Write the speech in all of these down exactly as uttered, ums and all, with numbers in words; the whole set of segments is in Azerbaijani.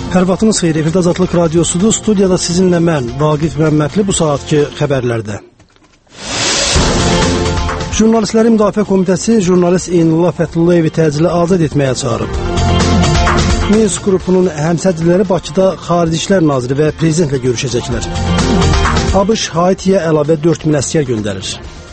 Hər vaxtınız xeyir, efirdə Azadlıq Radiosudur. Studiyada sizinlə mən, Vaqif Məmmədli, bu saatki xəbərlərdə. Jurnalistlərin Müdafiə Komitəsi jurnalist Eynullah Fəthullayevi təcili azad etməyə çağırıb. Minsk qrupunun həmsədrləri Bakıda Xarici İşlər Naziri və Prezidentlə görüşəcəklər. ABŞ Haitiyə əlavə dörd min əsgər göndərir.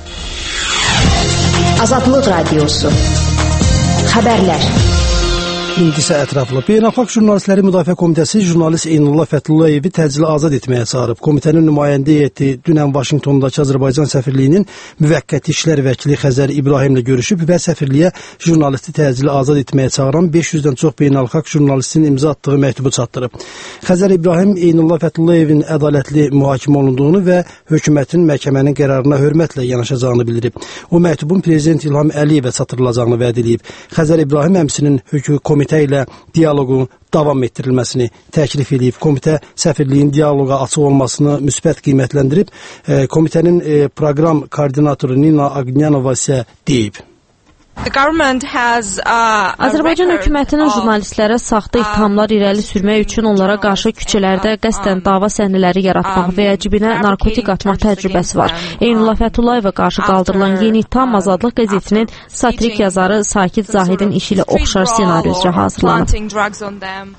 Azadlıq Radiosu. Xəbərlər. İndi isə ətraflı. Beynəlxalq Jurnalistlərin Müdafiə Komitəsi jurnalist Eynullah Fəthullayevi təcili azad etməyə çağırıb. Komitənin nümayəndə heyəti dünən Vaşinqtondakı Azərbaycan səfirliyinin müvəqqəti işlər vəkili Xəzər İbrahimlə görüşüb və səfirliyə jurnalisti təcili azad etməyə çağıran beş yüzdən çox beynəlxalq jurnalistin imza atdığı məktubu çatdırıb. Xəzər İbrahim Eynullah Fətullayevin ədalətli mühakimə olunduğunu və hökumətin məhkəmənin qərarına hörmətlə yanaşacağını bildirib. O məktubun Prezident İlham Əliyevə çatdırılacağını vəd edib. Xəzər İbrahim həmçinin hökumət komitə ilə dialoqun davam etdirilməsini təklif edib. Komitə səfirliyin dialoqa açıq olmasını müsbət qiymətləndirib. E, komitənin e, proqram koordinatoru Nina Agnyanova isə deyib. Has, uh, Azərbaycan hökumətinin jurnalistlərə saxta ittihamlar irəli sürmək üçün onlara qarşı küçələrdə qəsdən dava səhnələri yaratmaq və ya cibinə narkotik atmaq təcrübəsi var. Eynullah Fətullayevə qarşı qaldırılan yeni ittiham Azadlıq qəzetinin satirik yazarı Sakit Zahidin işi ilə oxşar senaryo üzrə hazırlanıb.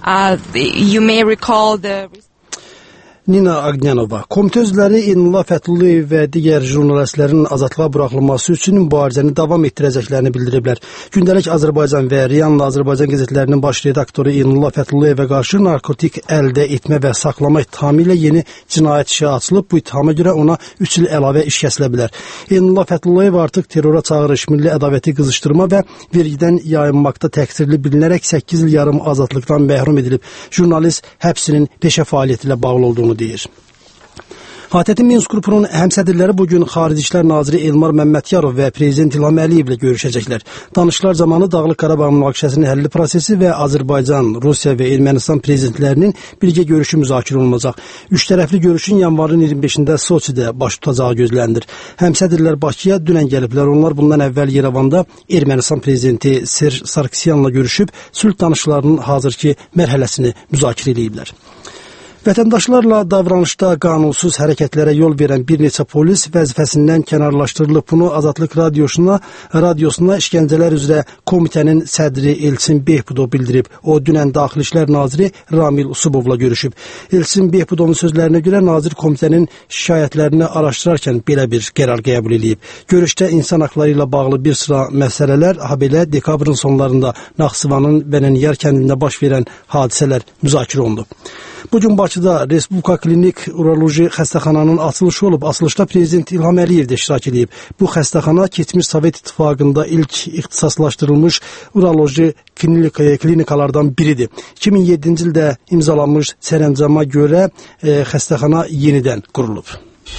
Nina Agnyanova. Komitə üzvləri Eynullah Fəthullayev və digər jurnalistlərin azadlığa buraxılması üçün mübarizəni davam etdirəcəklərini bildiriblər. Gündəlik Azərbaycan və Riyanla Azərbaycan qəzetlərinin baş redaktoru Eynullah Fətullayevə qarşı narkotik əldə etmə və saxlama ittihamı ilə yeni cinayət işi açılıb. Bu ittihama görə ona üç il əlavə iş kəsilə bilər. Eynullah Fəthullayev artıq terrora çağırış, milli ədavəti qızışdırma və vergidən yayınmaqda təqsirli bilinərək səkkiz il yarım azadlıqdan məhrum edilib. Jurnalist həbsinin peşə fəaliyyəti ilə bağlı olduğunu deyir. Hatətin Minsk qrupunun həmsədrləri bugün Xarici İşlər Naziri Elmar Məmmədkarov və Prezident İlham Əliyevlə görüşəcəklər. Danışıqlar zamanı Dağlıq Qarabağ münaqişəsinin həlli prosesi və Azərbaycan, Rusiya və Ermənistan prezidentlərinin birgə görüşü müzakirə olunacaq. Üç tərəfli görüşün yanvarın iyirmi beşində Soçidə baş tutacağı gözlənilir. Həmsədrlər Bakıya dünən gəliblər. Onlar bundan əvvəl Yerevanda Ermənistan prezidenti Serj Sarkisyanla görüşüb sülh danışıqlarının hazırki mərhələsini müzakirə ediblər. Vətəndaşlarla davranışda qanunsuz hərəkətlərə yol verən bir neçə polis vəzifəsindən kənarlaşdırılıb. Bunu Azadlıq Radiosuna, radiosuna işgəncələr üzrə komitənin sədri Elçin Behbudov bildirib. O, dünən Daxili İşlər Naziri Ramil Usubovla görüşüb. Elçin Behbudovun sözlərinə görə nazir komitənin şikayətlərini araşdırarkən belə bir qərar qəbul edib. Görüşdə insan haqları ilə bağlı bir sıra məsələlər, habelə dekabrın sonlarında Naxçıvanın Bənəniyar kəndində baş verən hadisələr müzakirə olundu. Bugün Bakıda Respublika Klinik Uroloji xəstəxananın açılışı olub. Açılışda Prezident İlham Əliyev də iştirak edib. Bu xəstəxana keçmiş Sovet İttifaqında ilk ixtisaslaşdırılmış uroloji klinikalardan biridir. iki min yeddinci ildə imzalanmış sərəncama görə e, xəstəxana yenidən qurulub.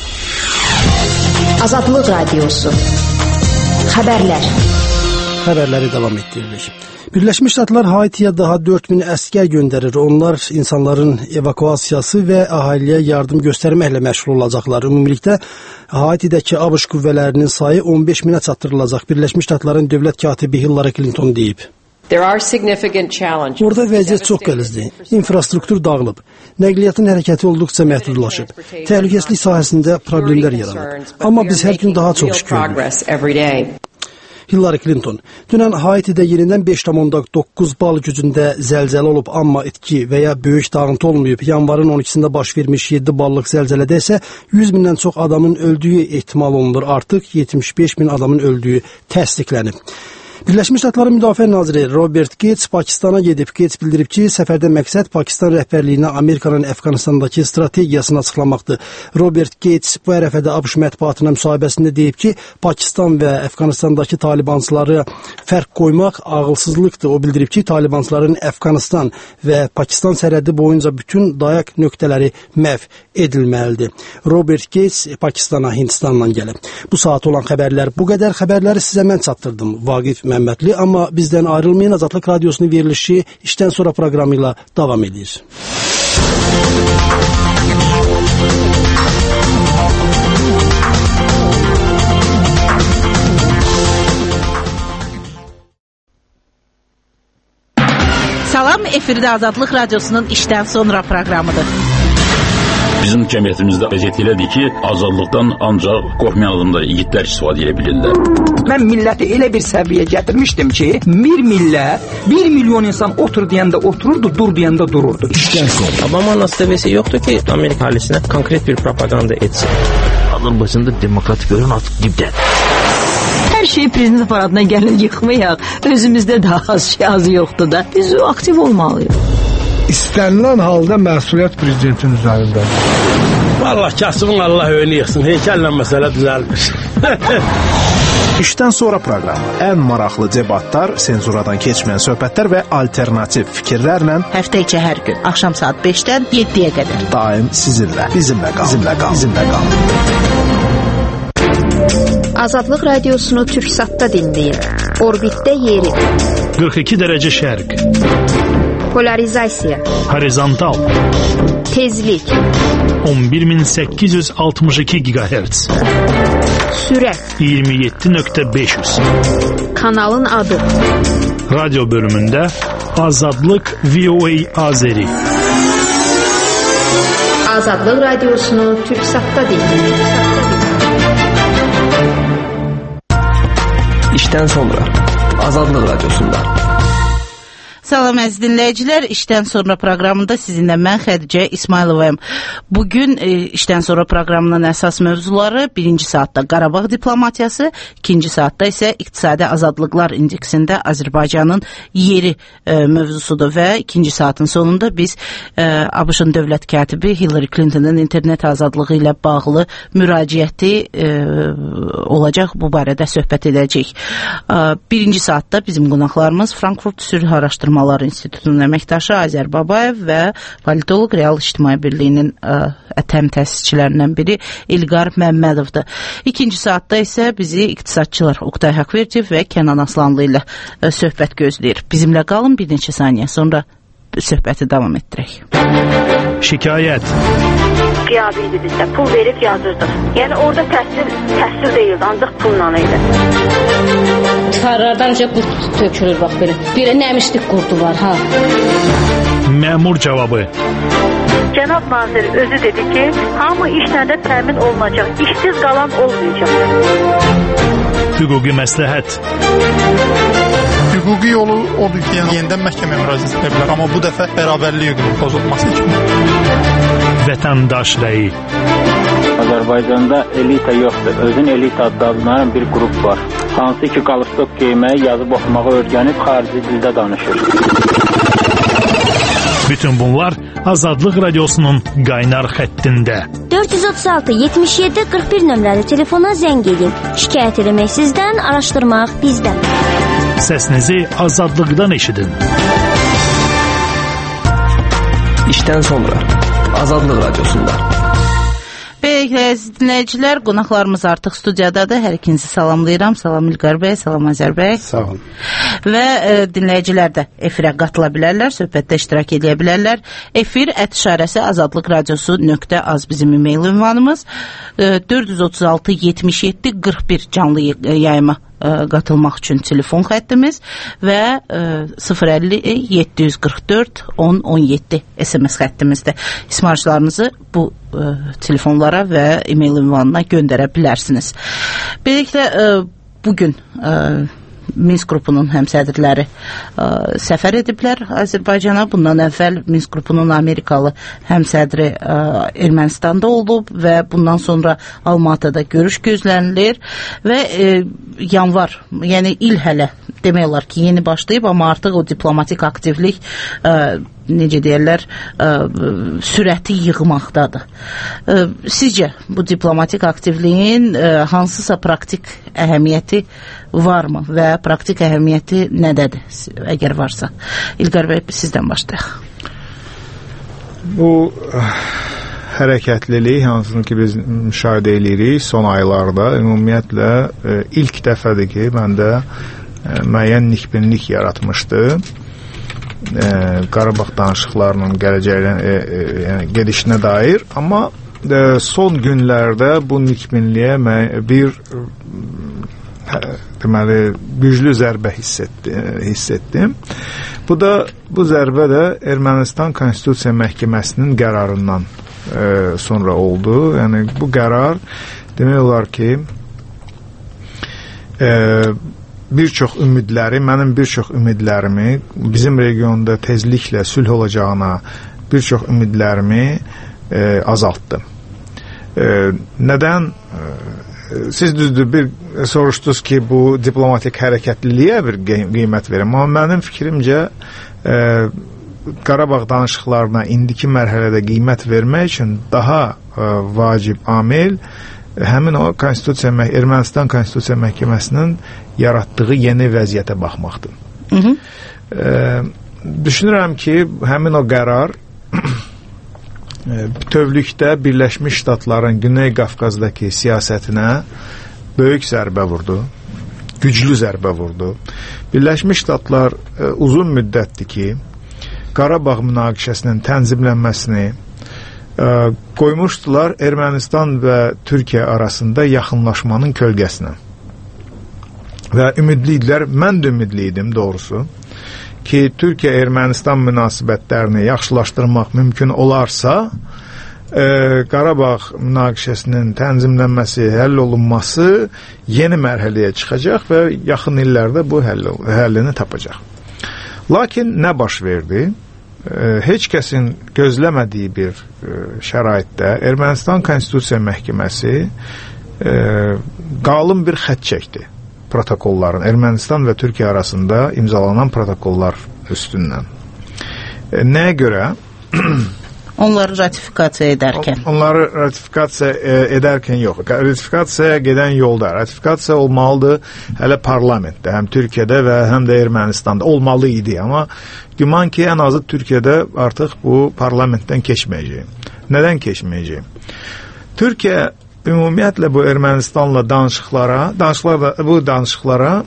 Azadlıq Radiosu. Xəbərlər. Xəbərləri davam etdiririk. Birləşmiş Ştatlar Haitiyə daha dörd min əsgər göndərir. Onlar insanların evakuasiyası və əhaliyə yardım göstərməklə məşğul olacaqlar. Ümumilikdə Haitidəki ABŞ qüvvələrinin sayı on beş minə çatdırılacaq. Birləşmiş Ştatların dövlət katibi Hillary Clinton deyib. Orada vəziyyət çox qəlizdir. İnfrastruktur dağılıb. Nəqliyyatın hərəkəti olduqca məhdudlaşıb. Təhlükəsizlik sahəsində problemlər yaranıb. Amma biz hər gün daha çox iş görürük. Hillary Clinton. Dünən Haitidə yenidən beş tam doqquz bal gücündə zəlzələ olub, amma itki və ya böyük dağıntı olmayıb. Yanvarın on ikisində baş vermiş yeddi ballıq zəlzələdə isə yüz mindən çox adamın öldüyü ehtimal olunur. Artıq yetmiş beş min adamın öldüyü təsdiqlənib. Birləşmiş Ştatların Müdafiə Naziri Robert Gates Pakistana gedib. Gates bildirib ki, səfərdə məqsəd Pakistan rəhbərliyinə Amerikanın Əfqanistandakı strategiyasını açıqlamaqdır. Robert Gates bu ərəfədə ABŞ mətbuatına müsahibəsində deyib ki, Pakistan və Əfqanistandakı talibansları fərq qoymaq ağılsızlıqdır. O bildirib ki, talibansların Əfqanistan və Pakistan sərhədi boyunca bütün dayaq nöqtələri məhv edilməlidir. Robert Gates Pakistana Hindistandan gəlib. Bu saat olan xəbərlər bu qədər. Xəbərləri sizə mən çatdırdım. Vaqif Məmmədli, amma bizdən ayrılmayın. Azadlıq Radiosunun verilişi işdən sonra proqramı ilə davam edir. Salam, efirdə Azadlıq Radiosunun işdən sonra proqramıdır. Bizim cəmiyyətimizdə vəziyyət elədir ki, azadlıqdan ancaq qorxmayan adamlar, igidlər istifadə edə bilirlər. Mən milləti elə bir səviyyəyə gətirmişdim ki, bir millət, bir milyon insan otur deyəndə otururdu, dur deyəndə dururdu. Obama'nın istəvəsi yoxdur ki, Amerika halisinə konkret bir propaganda etsin. Azərbaycanda demokratik görün artıq dibdədir. Hər şey prezident paradına gəlin yıxmayaq. Özümüzdə də az şey az yoxdur da. Biz aktiv olmalıyıq. İstənilən halda məsuliyyət prezidentin üzərindədir. Vallahi kasımın Allah önünü yıxsın. Heykəllə məsələ düzəlmiş. İşdən sonra proqramı. Ən maraqlı debatlar, senzuradan keçməyən söhbətlər və alternativ fikirlərlə həftə içi hər gün axşam saat beşdən yeddiyə qədər daim sizinlə, bizimlə qalın, bizimlə qalın, bizimlə qalın. Azadlıq Radiosunu Türksatda dinləyin. Orbitdə yeri. qırx iki dərəcə şərq. Polarizasiya. Horizontal. Tezlik. on bir min səkkiz yüz altmış iki gigahertz. Sürət. iyirmi yeddi nöqtə beş yüz. Kanalın adı. Radyo bölümündə Azadlıq V O A Azeri. Azadlıq Radiosunu Türksatda dinləyin. İşdən sonra Azadlıq Radiosunda. Salam əziz dinləyicilər, işdən sonra proqramında sizinlə mən Xədicə İsmayılovayım. Bugün e, işdən sonra proqramının əsas mövzuları birinci saatda Qarabağ diplomatiyası, ikinci saatda isə İqtisadi Azadlıqlar İndeksində Azərbaycanın yeri e, mövzusudur və ikinci saatın sonunda biz e, ABŞ-ın dövlət katibi Hillary Clinton'ın internet azadlığı ilə bağlı müraciəti e, olacaq, bu barədə söhbət edəcək. E, birinci saatda bizim qonaqlarımız Frankfurt Sülh Araşdırma İnstitutunun əməkdaşı Azər Babayev və politoloq Real İctimai Birliyinin ə, ətəm təsisçilərindən biri İlqar Məmmədovdur. İkinci saatda isə bizi iqtisadçılar Oqtay Haqverdiyev və Kənan Aslanlı ilə ə, söhbət gözləyir. Bizimlə qalın, bir neçə saniyə sonra söhbəti davam etdirək. Şikayət. Qiyabi idi bizdə, pul verib yazırdıq. Yəni orada təhsil, təhsil deyildi, ancaq pulla idi. Tarlardan önce qurt tökülür bax belə. Bir nəmişlik qurdu var ha. Məmur cavabı. Cənab nazir özü dedi ki, hamı işlə də təmin olunacaq, işsiz qalan olmayacaq. Hüquqi məsləhət. Hüquqi yolu odur ki, yəni yenidən məhkəməyə müraciət edə bilər, amma bu dəfə bərabərlik hüququnun pozulması kimi. Vətəndaş rəyi. Azərbaycanda elita yoxdur. Özün elita adlanan bir qrup var. Hansı ki qalstok geyməyi, yazıb oxumağı öyrənib xarici dildə danışır. Bütün bunlar Azadlıq Radiosunun qaynar xəttində. dörd yüz otuz altı yetmiş yeddi qırx bir nömrəli telefona zəng edin. Şikayət eləmək sizdən, araşdırmaq bizdən. Səsinizi azadlıqdan eşidin. İşdən sonra Azadlıq Radiosunda. Beləliklə, əziz dinləyicilər, qonaqlarımız artıq studiyadadır. Hər ikinizi salamlayıram. Salam İlqar bəy, salam Azər bəy. Sağ olun. Və e, dinləyicilər də efirə qatıla bilərlər, söhbətdə iştirak edə bilərlər. Efir ət işarəsi azadlıq radiosu nöqtə az bizim e-mail ünvanımız. E, dörd yüz otuz altı yetmiş yeddi qırx bir canlı yayıma qatılmaq üçün telefon xəttimiz və sıfır əlli yeddi yüz qırx dörd on on yeddi S M S xəttimizdir. İsmarışlarınızı bu ə, telefonlara və e-mail ünvanına göndərə bilərsiniz. Beləliklə, ə, bugün ə, Minsk qrupunun həmsədrləri ə, səfər ediblər Azərbaycana. Bundan əvvəl Minsk qrupunun Amerikalı həmsədri ə, Ermənistanda olub və bundan sonra Almatada görüş gözlənilir və ə, yanvar, yəni il hələ demək olar ki, yeni başlayıb, amma artıq o diplomatik aktivlik ə, necə deyərlər, ə, sürəti yığmaqdadır. Ə, sizcə bu diplomatik aktivliyin ə, hansısa praktik əhəmiyyəti varmı və praktik əhəmiyyəti nədədir, əgər varsa? İlqar bəy, sizdən başlayaq. Bu hərəkətlilik, hansını ki biz müşahidə edirik son aylarda, ümumiyyətlə ə, ilk dəfədir ki, məndə ə, müəyyən nikbinlik yaratmışdı. Ə, Qarabağ danışıqlarının gələcəyinə, ə, ə, yəni gedişinə dair, amma ə, son günlərdə bu nikbinliyə bir ə, deməli güclü zərbə hiss, etdi, hiss etdim. Bu da bu zərbə də Ermənistan Konstitusiya Məhkəməsinin qərarından e, sonra oldu. Yəni bu qərar demək olar ki e, bir çox ümidləri, mənim bir çox ümidlərimi bizim regionda tezliklə sülh olacağına bir çox ümidlərimi e, azaltdı. E, nədən? E, siz düzdür bir soruşdunuz ki, bu diplomatik hərəkətliliyə bir qiymət verim. Amma mənim fikrimcə e, Qarabağ danışıqlarına indiki mərhələdə qiymət vermək üçün daha e, vacib amil həmin o Konstitusiya, Ermənistan Konstitusiya Məhkəməsinin yaratdığı yeni vəziyyətə baxmaqdır. Hı -hı. E, düşünürəm ki, həmin o qərar bütövlükdə Birləşmiş Ştatların Güney Qafqazdakı siyasətinə böyük zərbə vurdu, güclü zərbə vurdu. Birləşmiş Ştatlar e, uzun müddətdir ki, Qarabağ münaqişəsinin tənzimlənməsini e, qoymuşdular Ermənistan və Türkiyə arasında yaxınlaşmanın kölgəsinə. Və ümidliydilər, mən də ümidliydim doğrusu, ki Türkiyə-Ermənistan münasibətlərini yaxşılaşdırmaq mümkün olarsa, e, Qarabağ münaqişəsinin tənzimlənməsi, həll olunması yeni mərhələyə çıxacaq və yaxın illərdə bu həll, həllini tapacaq. Lakin nə baş verdi? E, heç kəsin gözləmədiyi bir e, şəraitdə Ermənistan Konstitusiya Məhkəməsi e, qalın bir xətt çəkdi. Protokolların, Ermənistan və Türkiyə arasında imzalanan protokollar üstündən. E, nəyə görə? Onları ratifikasiya edərkən. Onları ratifikasiya e, edərkən yox. Ratifikasiyaya gedən yolda. Ratifikasiya olmalıdır hələ parlamentdə, həm Türkiyədə və həm də Ermənistanda olmalı idi. Amma güman ki, ən azı Türkiyədə artıq bu parlamentdən keçməyəcək. Nədən keçməyəcək? Türkiyə ümumiyyətlə bu Ermənistanla danışıqlara, danışıqlara bu danışıqlara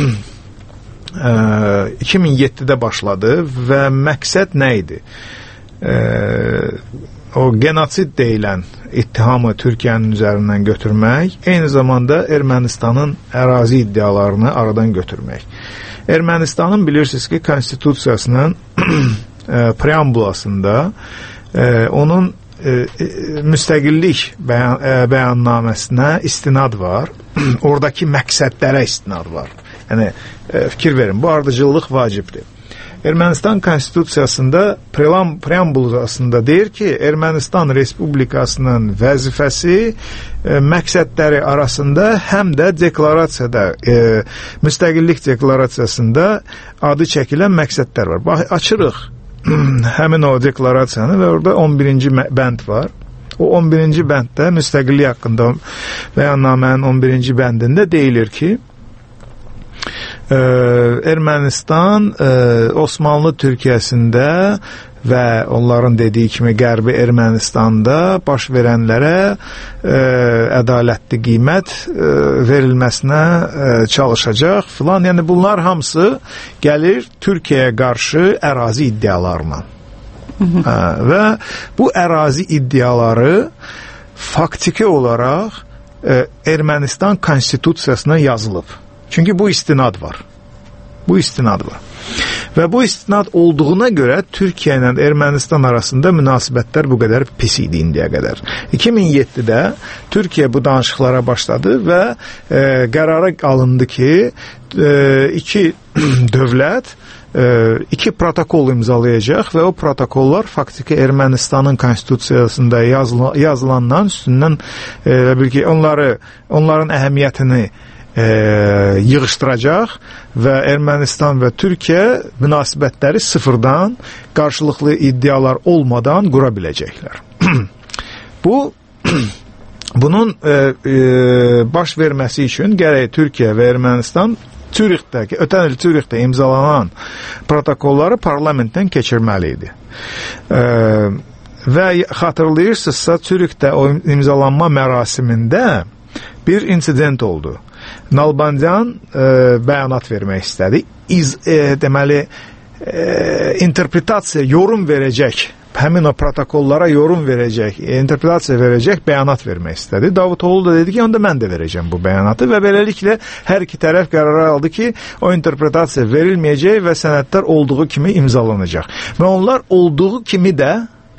iki min yeddidə başladı və məqsəd nə idi? E, o genosid deyilən ittihamı Türkiyənin üzərindən götürmək, eyni zamanda Ermənistanın ərazi iddialarını aradan götürmək. Ermənistanın bilirsiniz ki, konstitusiyasının e, preambulasında e, onun E, e, müstəqillik bəyan, e, bəyannaməsinə istinad var. Oradakı məqsədlərə istinad var. Yəni, e, fikir verin, bu ardıcıllıq vacibdir. Ermənistan konstitusiyasında preambulasında deyir ki, Ermənistan Respublikasının vəzifəsi e, məqsədləri arasında həm də deklarasiyada, e, müstəqillik deklarasiyasında adı çəkilən məqsədlər var. Bax, açırıq həmin o deklarasiyanı və orada on birinci bənd var. O on birinci bənddə müstəqillik haqqında bəyannamənin on birinci bəndində deyilir ki, e, Ermənistan e, Osmanlı Türkiyəsində və onların dediyi kimi Qərbi Ermənistanda baş verənlərə e, ədalətli qiymət e, verilməsinə e, çalışacaq filan. Yəni bunlar hamısı gəlir Türkiyəyə qarşı ərazi iddialarına. Hə, və bu ərazi iddiaları faktiki olaraq e, Ermənistan konstitusiyasına yazılıb. Çünki bu istinad var. Bu istinad var. Və bu istinad olduğuna görə Türkiyə ilə Ermənistan arasında münasibətlər bu qədər pis idi indiyə qədər. iki min yeddidə Türkiyə bu danışıqlara başladı və e, qərara alındı ki, e, iki dövlət e, iki protokol imzalayacaq və o protokollar faktiki Ermənistanın konstitusiyasında yazılan, yazılandan üstündən e, bil ki, onları, onların əhəmiyyətini E, yığışdıracaq və Ermənistan və Türkiyə münasibətləri sıfırdan, qarşılıqlı iddialar olmadan qura biləcəklər. Bu bunun e, e, baş verməsi üçün gərək Türkiyə və Ermənistan Zürixdəki, ötən il Zürixdə imzalanan protokolları parlamentdən keçirməli idi. E, və xatırlayırsınızsa, Zürixdə o imzalanma mərasimində bir insident oldu. Nalbandian e, bəyanat vermək istədi. İz, e, deməli, e, interpretasiya, yorum verəcək həmin o protokollara yorum verəcək, interpretasiya verəcək bəyanat vermək istədi. Davutoğlu da dedi ki, onda mən də verəcəm bu bəyanatı və beləliklə hər iki tərəf qərar aldı ki, o interpretasiya verilməyəcək və sənədlər olduğu kimi imzalanacaq. Və onlar olduğu kimi də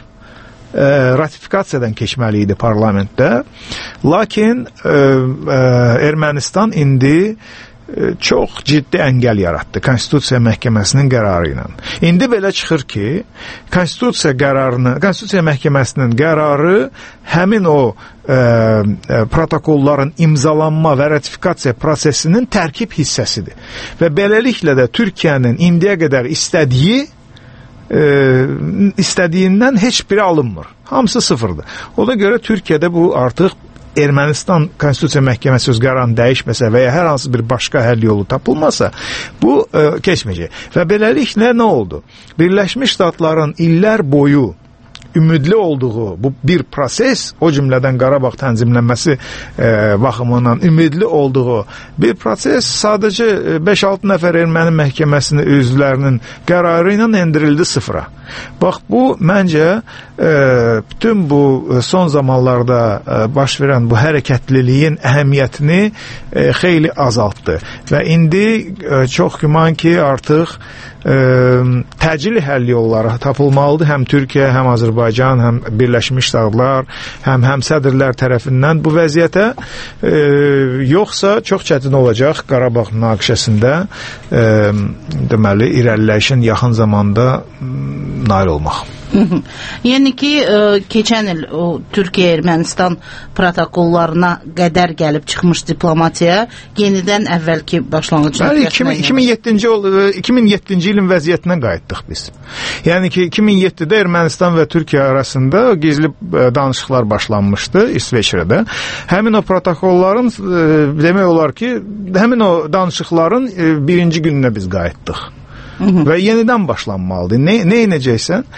e, ratifikasiyadan keçməli idi parlamentdə. Lakin e, e, Ermənistan indi çox ciddi əngəl yaratdı Konstitusiya Məhkəməsinin qərarı ilə. İndi belə çıxır ki, Konstitusiya qərarını, Konstitusiya Məhkəməsinin qərarı həmin o e, protokolların imzalanma və ratifikasiya prosesinin tərkib hissəsidir. Və beləliklə də Türkiyənin indiyə qədər istədiyi e, istədiyindən heç biri alınmır. Hamısı sıfırdır. O da görə Türkiyədə bu artıq Ermənistan Konstitusiya Məhkəməsi öz qərarını dəyişməsə və ya hər hansı bir başqa həll yolu tapılmasa, bu e, keçməyəcək. Və beləliklə nə oldu? Birləşmiş Ştatların illər boyu ümidli olduğu bu bir proses, o cümlədən Qarabağ tənzimlənməsi e, baxımından ümidli olduğu bir proses sadəcə beş-altı nəfər erməni məhkəməsinin üzvlərinin qərarı ilə endirildi sıfıra. Bax, bu məncə e, bütün bu son zamanlarda e, baş verən bu hərəkətliliyin əhəmiyyətini e, xeyli azaltdı və indi e, çox güman ki artıq e, təcili həll yolları tapılmalıdır həm Türkiyə, həm Azərbaycan, həm Birləşmiş Ştatlar, həm həm sədrlər tərəfindən bu vəziyyətə e, yoxsa çox çətin olacaq Qarabağ münaqişəsində e, deməli irəliləyişin yaxın zamanda nail olmaq. Yəni ki, ə, keçən il o Türkiyə-Ermənistan protokollarına qədər gəlib çıxmış diplomatiya yenidən əvvəlki başlanğıc nöqtəsinə iki min yeddinci ilin vəziyyətinə qayıtdıq biz. Yəni ki, iki min yeddidə Ermənistan və Türkiyə arasında gizli danışıqlar başlanmışdı İsveçrədə. Həmin o protokolların ə, demək olar ki, həmin o danışıqların ə, birinci gününə biz qayıtdıq. Və yenidən başlanmalıdır. Ne, nə edəcəksən?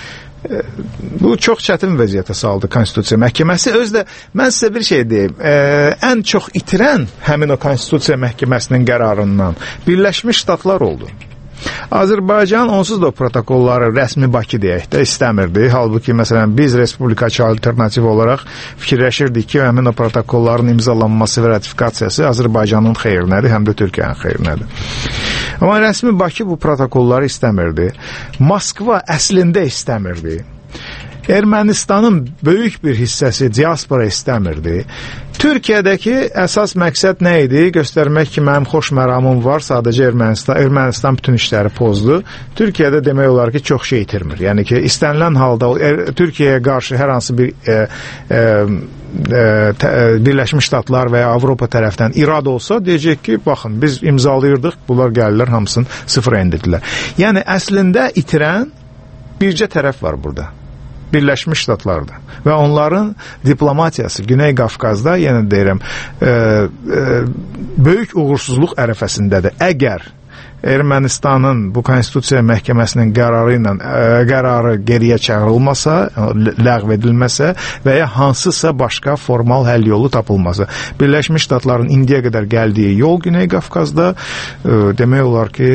Bu çox çətin vəziyyətə saldı Konstitusiya Məhkəməsi. Özdə mən sizə bir şey deyim. Ə, ən çox itirən həmin o Konstitusiya Məhkəməsinin qərarından Birləşmiş Ştatlar oldu. Azərbaycan onsuz da protokolları rəsmi Bakı deyək də istəmirdi. Halbuki məsələn biz Respublikaçı alternativ olaraq fikirləşirdik ki, həmin o protokolların imzalanması və ratifikasiyası Azərbaycanın xeyrinədir, həm də Türkiyənin xeyrinədir. Amma rəsmi Bakı bu protokolları istəmirdi. Moskva əslində istəmirdi. Ermənistanın böyük bir hissəsi diaspora istəmirdi. Türkiyədəki əsas məqsəd nə idi? Göstərmək ki, mənim xoş məramım var, sadəcə Ermənistan, Ermənistan bütün işləri pozdu. Türkiyədə demək olar ki, çox şey itirmir. Yəni ki, istənilən halda er, Türkiyəyə qarşı hər hansı bir e, e, e, tə, Birləşmiş Ştatlar və ya Avropa tərəfdən irad olsa, deyəcək ki, baxın, biz imzalayırdıq, bunlar gəlirlər, hamısını sıfıra endirdilər. Yəni, əslində itirən bircə tərəf var burada. Birləşmiş Ştatlardır. Və onların diplomatiyası Güney Qafqazda, yenə deyirəm, e, e, böyük uğursuzluq ərəfəsindədir. Əgər Ermənistanın bu Konstitusiya Məhkəməsinin qərarı ilə ə, qərarı geriyə çağırılmasa, ləğv edilməsə və ya hansısa başqa formal həll yolu tapılmasa. Birləşmiş Ştatların indiyə qədər gəldiyi yol Güney Qafqazda ə, demək olar ki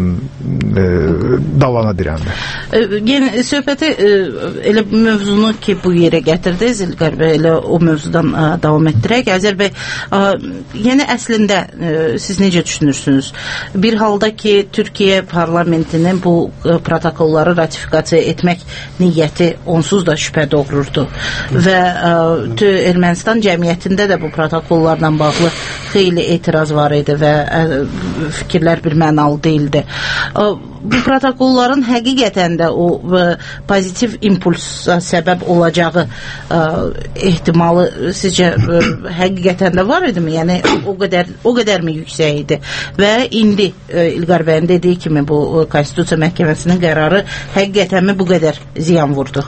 ə, davana dirəndir. Yəni söhbəti ə, elə mövzunu ki bu yerə gətirdiniz, İlqar bəy, elə o mövzudan ə, davam etdirək. Əzər bəy, ə, yəni əslində ə, siz necə düşünürsünüz? Bir halda ki, Türkiyə parlamentinin bu ə, protokolları ratifikasiya etmək niyyəti onsuz da şübhə doğururdu. Və ə, Ermənistan cəmiyyətində də bu protokollarla bağlı xeyli etiraz var idi və ə, fikirlər bir mənalı deyildi. Ə, bu protokolların həqiqətən də o ə, pozitiv impulsa səbəb olacağı ə, ehtimalı sizcə ə, həqiqətən də var idi mi? Yəni o qədər o qədərmi yüksək idi? Və indi ə, İlqar bəyin dediyi kimi bu ə, Konstitusiya Məhkəməsinin qərarı həqiqətənmi bu qədər ziyan vurdu?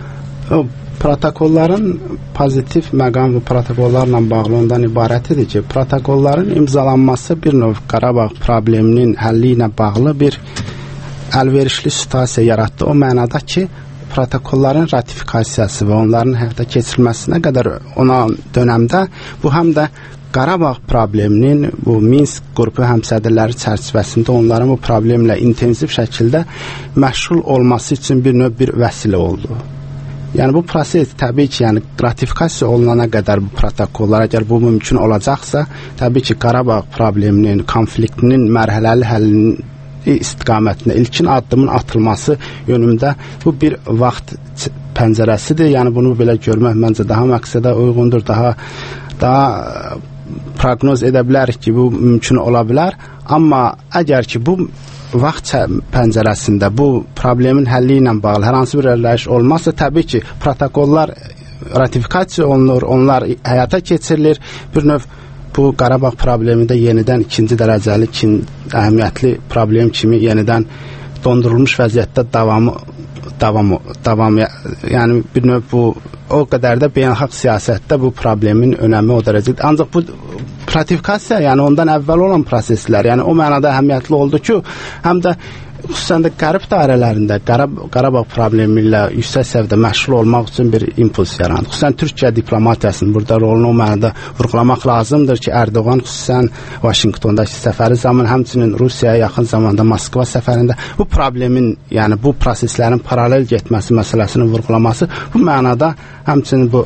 O protokolların pozitiv məqam və protokollarla bağlı ondan ibarət idi ki, protokolların imzalanması bir növ Qarabağ probleminin həlli ilə bağlı bir əlverişli situasiya yaratdı. O mənada ki, protokolların ratifikasiyası və onların həyata keçirilməsinə qədər ona dönəmdə bu həm də Qarabağ probleminin bu Minsk qrupu həmsədrləri çərçivəsində onların bu problemlə intensiv şəkildə məşğul olması üçün bir növ bir vəsilə oldu. Yəni bu proses təbii ki, yəni ratifikasiya olunana qədər bu protokollar, əgər bu mümkün olacaqsa, təbii ki, Qarabağ probleminin, konfliktinin mərhələli həllinin istiqamətində ilkin addımın atılması yönündə bu bir vaxt pəncərəsidir. Yəni bunu belə görmək məncə daha məqsədə uyğundur, daha daha proqnoz edə bilərik ki, bu mümkün ola bilər. Amma əgər ki, bu vaxt pəncərəsində bu problemin həlli ilə bağlı hər hansı bir irəliləyiş olmazsa, təbii ki, protokollar ratifikasiya olunur, onlar həyata keçirilir. Bir növ bu Qarabağ problemi də yenidən ikinci dərəcəli, ikinci əhəmiyyətli problem kimi yenidən dondurulmuş vəziyyətdə davamı davam davam yəni bir növ bu o qədər də beynəlxalq siyasətdə bu problemin önəmi o dərəcədə. Ancaq bu ratifikasiya, yəni ondan əvvəl olan proseslər, yəni o mənada əhəmiyyətli oldu ki, həm də xüsusən də qərb dairələrində Qarab Qarabağ problemi ilə yüksək səviyyədə məşğul olmaq üçün bir impuls yarandı. Xüsusən Türkiyə diplomatiyasının burada rolunu o mənada vurğulamaq lazımdır ki, Erdoğan xüsusən Vaşinqtondakı səfəri zamanı, həmçinin Rusiyaya yaxın zamanda Moskva səfərində bu problemin, yəni bu proseslərin paralel getməsi məsələsini vurğulaması bu mənada həmçinin bu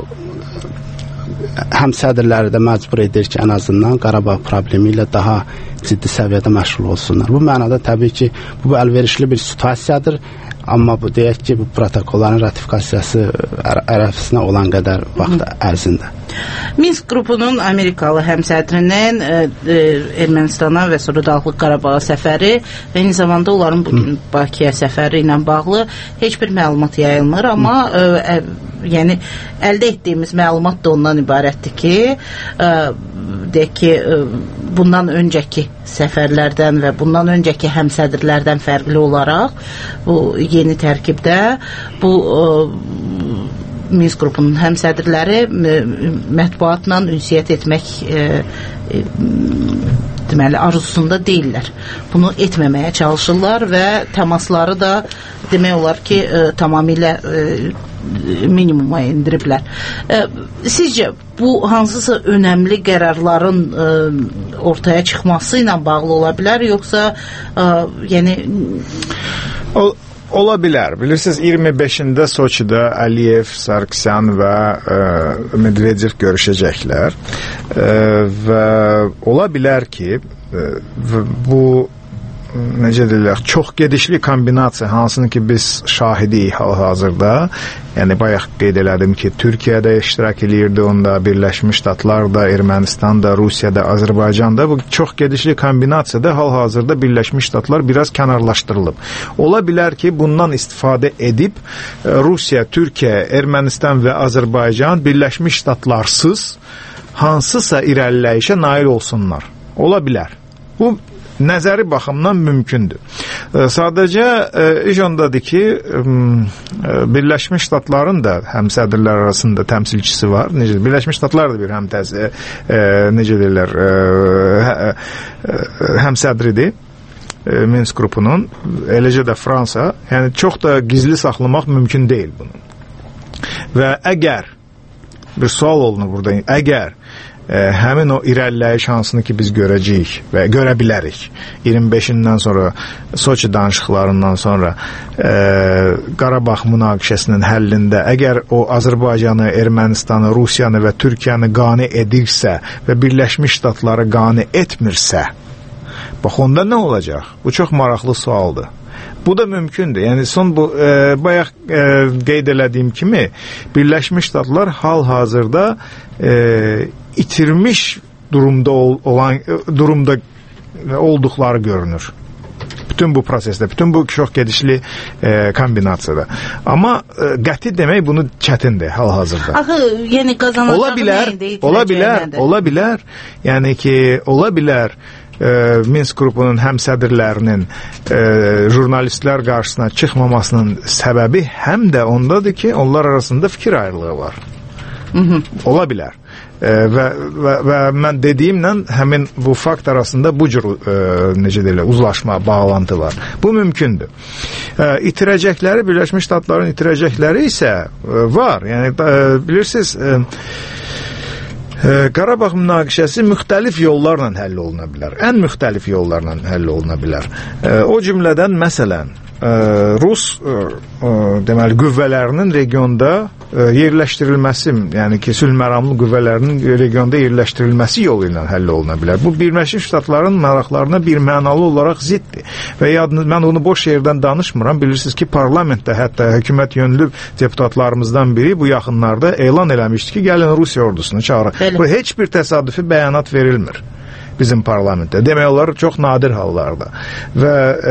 həm sədrləri də məcbur edir ki, ən azından Qarabağ problemi ilə daha ciddi səviyyədə məşğul olsunlar. Bu mənada təbii ki, bu əlverişli bir situasiyadır. Amma bu deyək ki, bu protokolların ratifikasiyası ərəfəsinə olan qədər vaxt ərzində. Minsk qrupunun Amerikalı həmsədrinin e, e, Ermənistana və sonra Dağlıq Qarabağa səfəri, eyni zamanda onların bugün Bakıya səfəri ilə bağlı heç bir məlumat yayılmır, amma e, e, yəni əldə etdiyimiz məlumat da ondan ibarətdir ki, e, deyək ki, e, bundan öncəki səfərlərdən və bundan öncəki həmsədrlərdən fərqli olaraq bu yeni tərkibdə bu e, Minsk qrupunun həmsədrləri mətbuatla ünsiyyət etmək e, e, deməli arzusunda deyirlər. Bunu etməməyə çalışırlar və təmasları da demək olar ki, e, tamamilə e, minimuma indiriblər. E, sizcə bu hansısa önəmli qərarların e, ortaya çıxması ilə bağlı ola bilər, yoxsa e, yəni o ola bilər. Bilirsiniz, iyirmi beşində Soçidə Əliyev, Sarkisyan və e, Medvedev görüşəcəklər e, və ola bilər ki, e, bu necə deyirlər, çox gedişli kombinasiya, hansını ki biz şahidiyik hal-hazırda, yəni bayaq qeyd elədim ki, Türkiyədə iştirak edirdi onda, Birləşmiş Ştatlar da, Ermənistan da, Rusiya da, Azərbaycan da. Bu çox gedişli kombinasiyada hal-hazırda Birləşmiş Ştatlar biraz kənarlaşdırılıb. Ola bilər ki, bundan istifadə edib Rusiya, Türkiyə, Ermənistan və Azərbaycan Birləşmiş Ştatlarsız hansısa irəliləyişə nail olsunlar. Ola bilər. Bu nəzəri baxımdan mümkündür. Sadəcə iş ondadır ki, Birləşmiş Ştatların da həmsədrlər arasında təmsilçisi var. Necə? Birləşmiş Ştatlar da bir həmtəz, necə deyirlər, həmsədridir Minsk qrupunun, eləcə də Fransa. Yəni çox da gizli saxlamaq mümkün deyil bunu. Və əgər bir sual olunur burada, əgər Ə, həmin o irəliləyiş hansını ki biz görəcəyik və görə bilərik iyirmi beşindən sonra Soçi danışıqlarından sonra ə, Qarabağ münaqişəsinin həllində əgər o Azərbaycanı, Ermənistanı, Rusiyanı və Türkiyəni qane edirsə və Birləşmiş Ştatları qane etmirsə, bax onda nə olacaq? Bu çox maraqlı sualdır. Bu da mümkündür. Yəni son bu e, bayaq e, qeyd elədiyim kimi Birləşmiş Ştatlar hal-hazırda e, itirmiş durumda ol, olan durumda olduqları görünür. Bütün bu prosesdə, bütün bu çox gedişli e, kombinasiyada. Amma e, qəti demək bunu çətindir hal-hazırda. Axı, yəni qazanacağı ola bilər, ola bilər, ola bilər. Yəni ki, ola bilər e, Minsk qrupunun həmsədrlərinin e, jurnalistlər qarşısına çıxmamasının səbəbi həm də ondadır ki, onlar arasında fikir ayrılığı var. Hı -hı. Ola bilər. E, və, və, və mən dediyimlə həmin bu fakt arasında bu cür e, necə deyirlər, uzlaşma, bağlantı var. Bu mümkündür. E, itirəcəkləri, Birləşmiş Ştatların itirəcəkləri isə e, var. Yəni e, bilirsiniz, e, e, Qarabağ münaqişəsi müxtəlif yollarla həll oluna bilər. Ən müxtəlif yollarla həll oluna bilər. E, o cümlədən məsələn ə, Rus ə, ə, deməli qüvvələrinin regionda ə, yerləşdirilməsi, yəni ki, sülh məramlı qüvvələrinin regionda yerləşdirilməsi yolu ilə həll oluna bilər. Bu Birləşmiş Ştatların maraqlarına bir mənalı olaraq ziddir. Və yadınız, mən onu boş yerdən danışmıram. Bilirsiniz ki, parlamentdə hətta hökumət yönlü deputatlarımızdan biri bu yaxınlarda elan eləmişdi ki, gəlin Rusiya ordusunu çağırın. Bu heç bir təsadüfi bəyanat verilmir bizim parlamentdə. Demək olar çox nadir hallarda. Və e,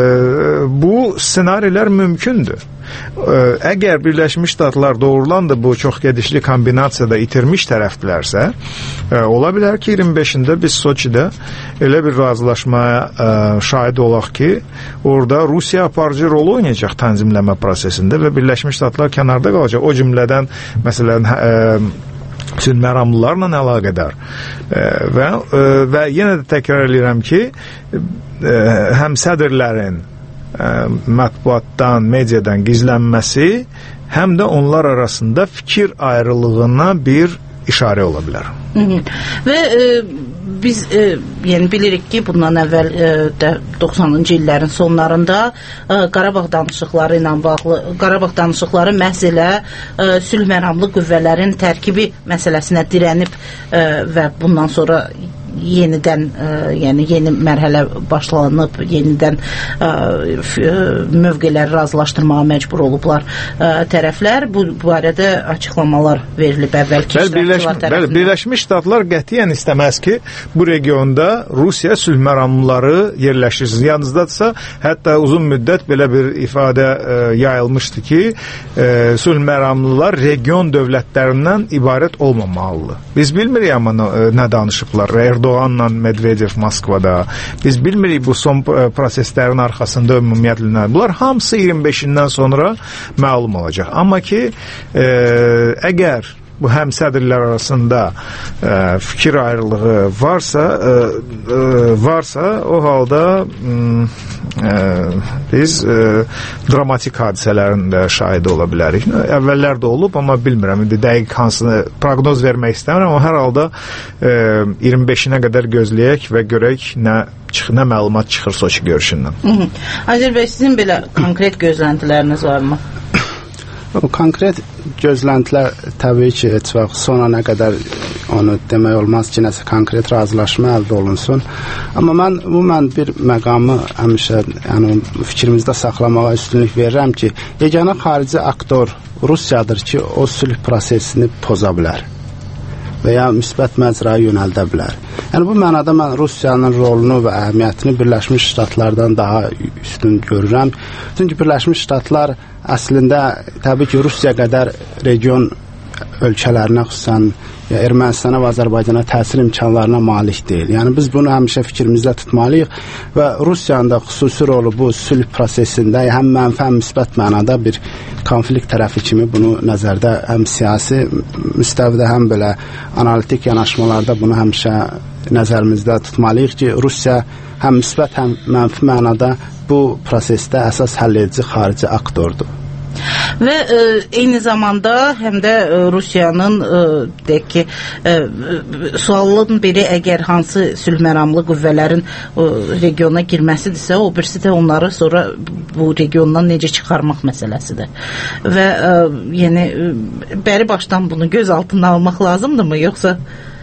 bu ssenarilər mümkündür. E, əgər Birləşmiş Ştatlar doğrudan da bu çox gedişli kombinasiyada itirmiş tərəfdirlərsə, e, ola bilər ki, iyirmi beşində biz Soçidə elə bir razılaşmaya e, şahid olaq ki, orada Rusiya aparıcı rol oynayacaq tənzimləmə prosesində və Birləşmiş Ştatlar kənarda qalacaq. O cümlədən, məsələn, e, sülh məramlılarla əlaqədar e, və, e, və yenə də təkrar edirəm ki, e, həm sədrlərin e, mətbuatdan, mediadan gizlənməsi, həm də onlar arasında fikir ayrılığına bir işarə ola bilər. Hı -hı. Və e, biz e, yəni bilirik ki, bundan əvvəl e, də doxsanıncı illərin sonlarında e, Qarabağ danışıqları ilə bağlı, Qarabağ danışıqları məhz elə e, sülh məramlı qüvvələrin tərkibi məsələsinə dirənib e, və bundan sonra yenidən ə, yəni yeni mərhələ başlanıb, yenidən ə, mövqeləri razılaşdırmağa məcbur olublar ə, tərəflər. Bu barədə açıqlamalar verilib əvvəlki iştirakçılar tərəfindən. Bəli, Birləşmiş Ştatlar qətiyyən istəməz ki, bu regionda Rusiya sülh məramlıları yerləşdirsin. Yalnızdadırsa, hətta uzun müddət belə bir ifadə ə, yayılmışdı ki, ə, sülh məramlılar region dövlətlərindən ibarət olmamalıdır. Biz bilmirik amma nə danışıblar. Erdoğanla Medvedev Moskvada. Biz bilmirik bu son proseslərin arxasında ümumiyyətlə nə. Bunlar hamısı iyirmi beşindən sonra məlum olacaq. Amma ki, e, əgər bu həm sədrlər arasında e, fikir ayrılığı varsa, e, e, varsa o halda e, biz e, dramatik hadisələrin də şahidi ola bilərik. Əvvəllər də olub, amma bilmirəm. İndi dəqiq hansını proqnoz vermək istəmirəm, amma hər halda e, iyirmi beşinə qədər gözləyək və görək nə çıx, nə məlumat çıxır Soçi görüşündən. Azər bəy, sizin belə konkret gözləntiləriniz varmı? O konkret gözləntilər təbii ki, heç vaxt sona nə qədər onu demək olmaz ki, nəsə konkret razılaşma əldə olunsun. Amma mən bu mən bir məqamı həmişə yəni fikrimizdə saxlamağa üstünlük verirəm ki, yeganə xarici aktor Rusiyadır ki, o sülh prosesini poza bilər və ya müsbət məcraya yönəldə bilər. Yəni bu mənada mən Rusiyanın rolunu və əhəmiyyətini Birləşmiş Ştatlardan daha üstün görürəm. Çünki Birləşmiş Ştatlar əslində təbii ki, Rusiya qədər region ölkələrinə, xüsusən Ermənistana və Azərbaycana təsir imkanlarına malik deyil. Yəni biz bunu həmişə fikrimizdə tutmalıyıq və Rusiyanın da xüsusi rolu bu sülh prosesində həm mənfi, həm müsbət mənada bir konflikt tərəfi kimi bunu nəzərdə həm siyasi müstəvidə, həm belə analitik yanaşmalarda bunu həmişə nəzərimizdə tutmalıyıq ki, Rusiya həm müsbət, həm mənfi mənada bu prosesdə əsas həlledici xarici aktordur. Və e, eyni zamanda həm də e, Rusiyanın e, deyək ki, e, sualın biri əgər hansı sülh məramlı qüvvələrin e, regiona girməsidirsə, o birisi də onları sonra bu regiondan necə çıxarmaq məsələsidir. Və e, yəni e, bəri başdan bunu göz altına almaq lazımdırmı, yoxsa?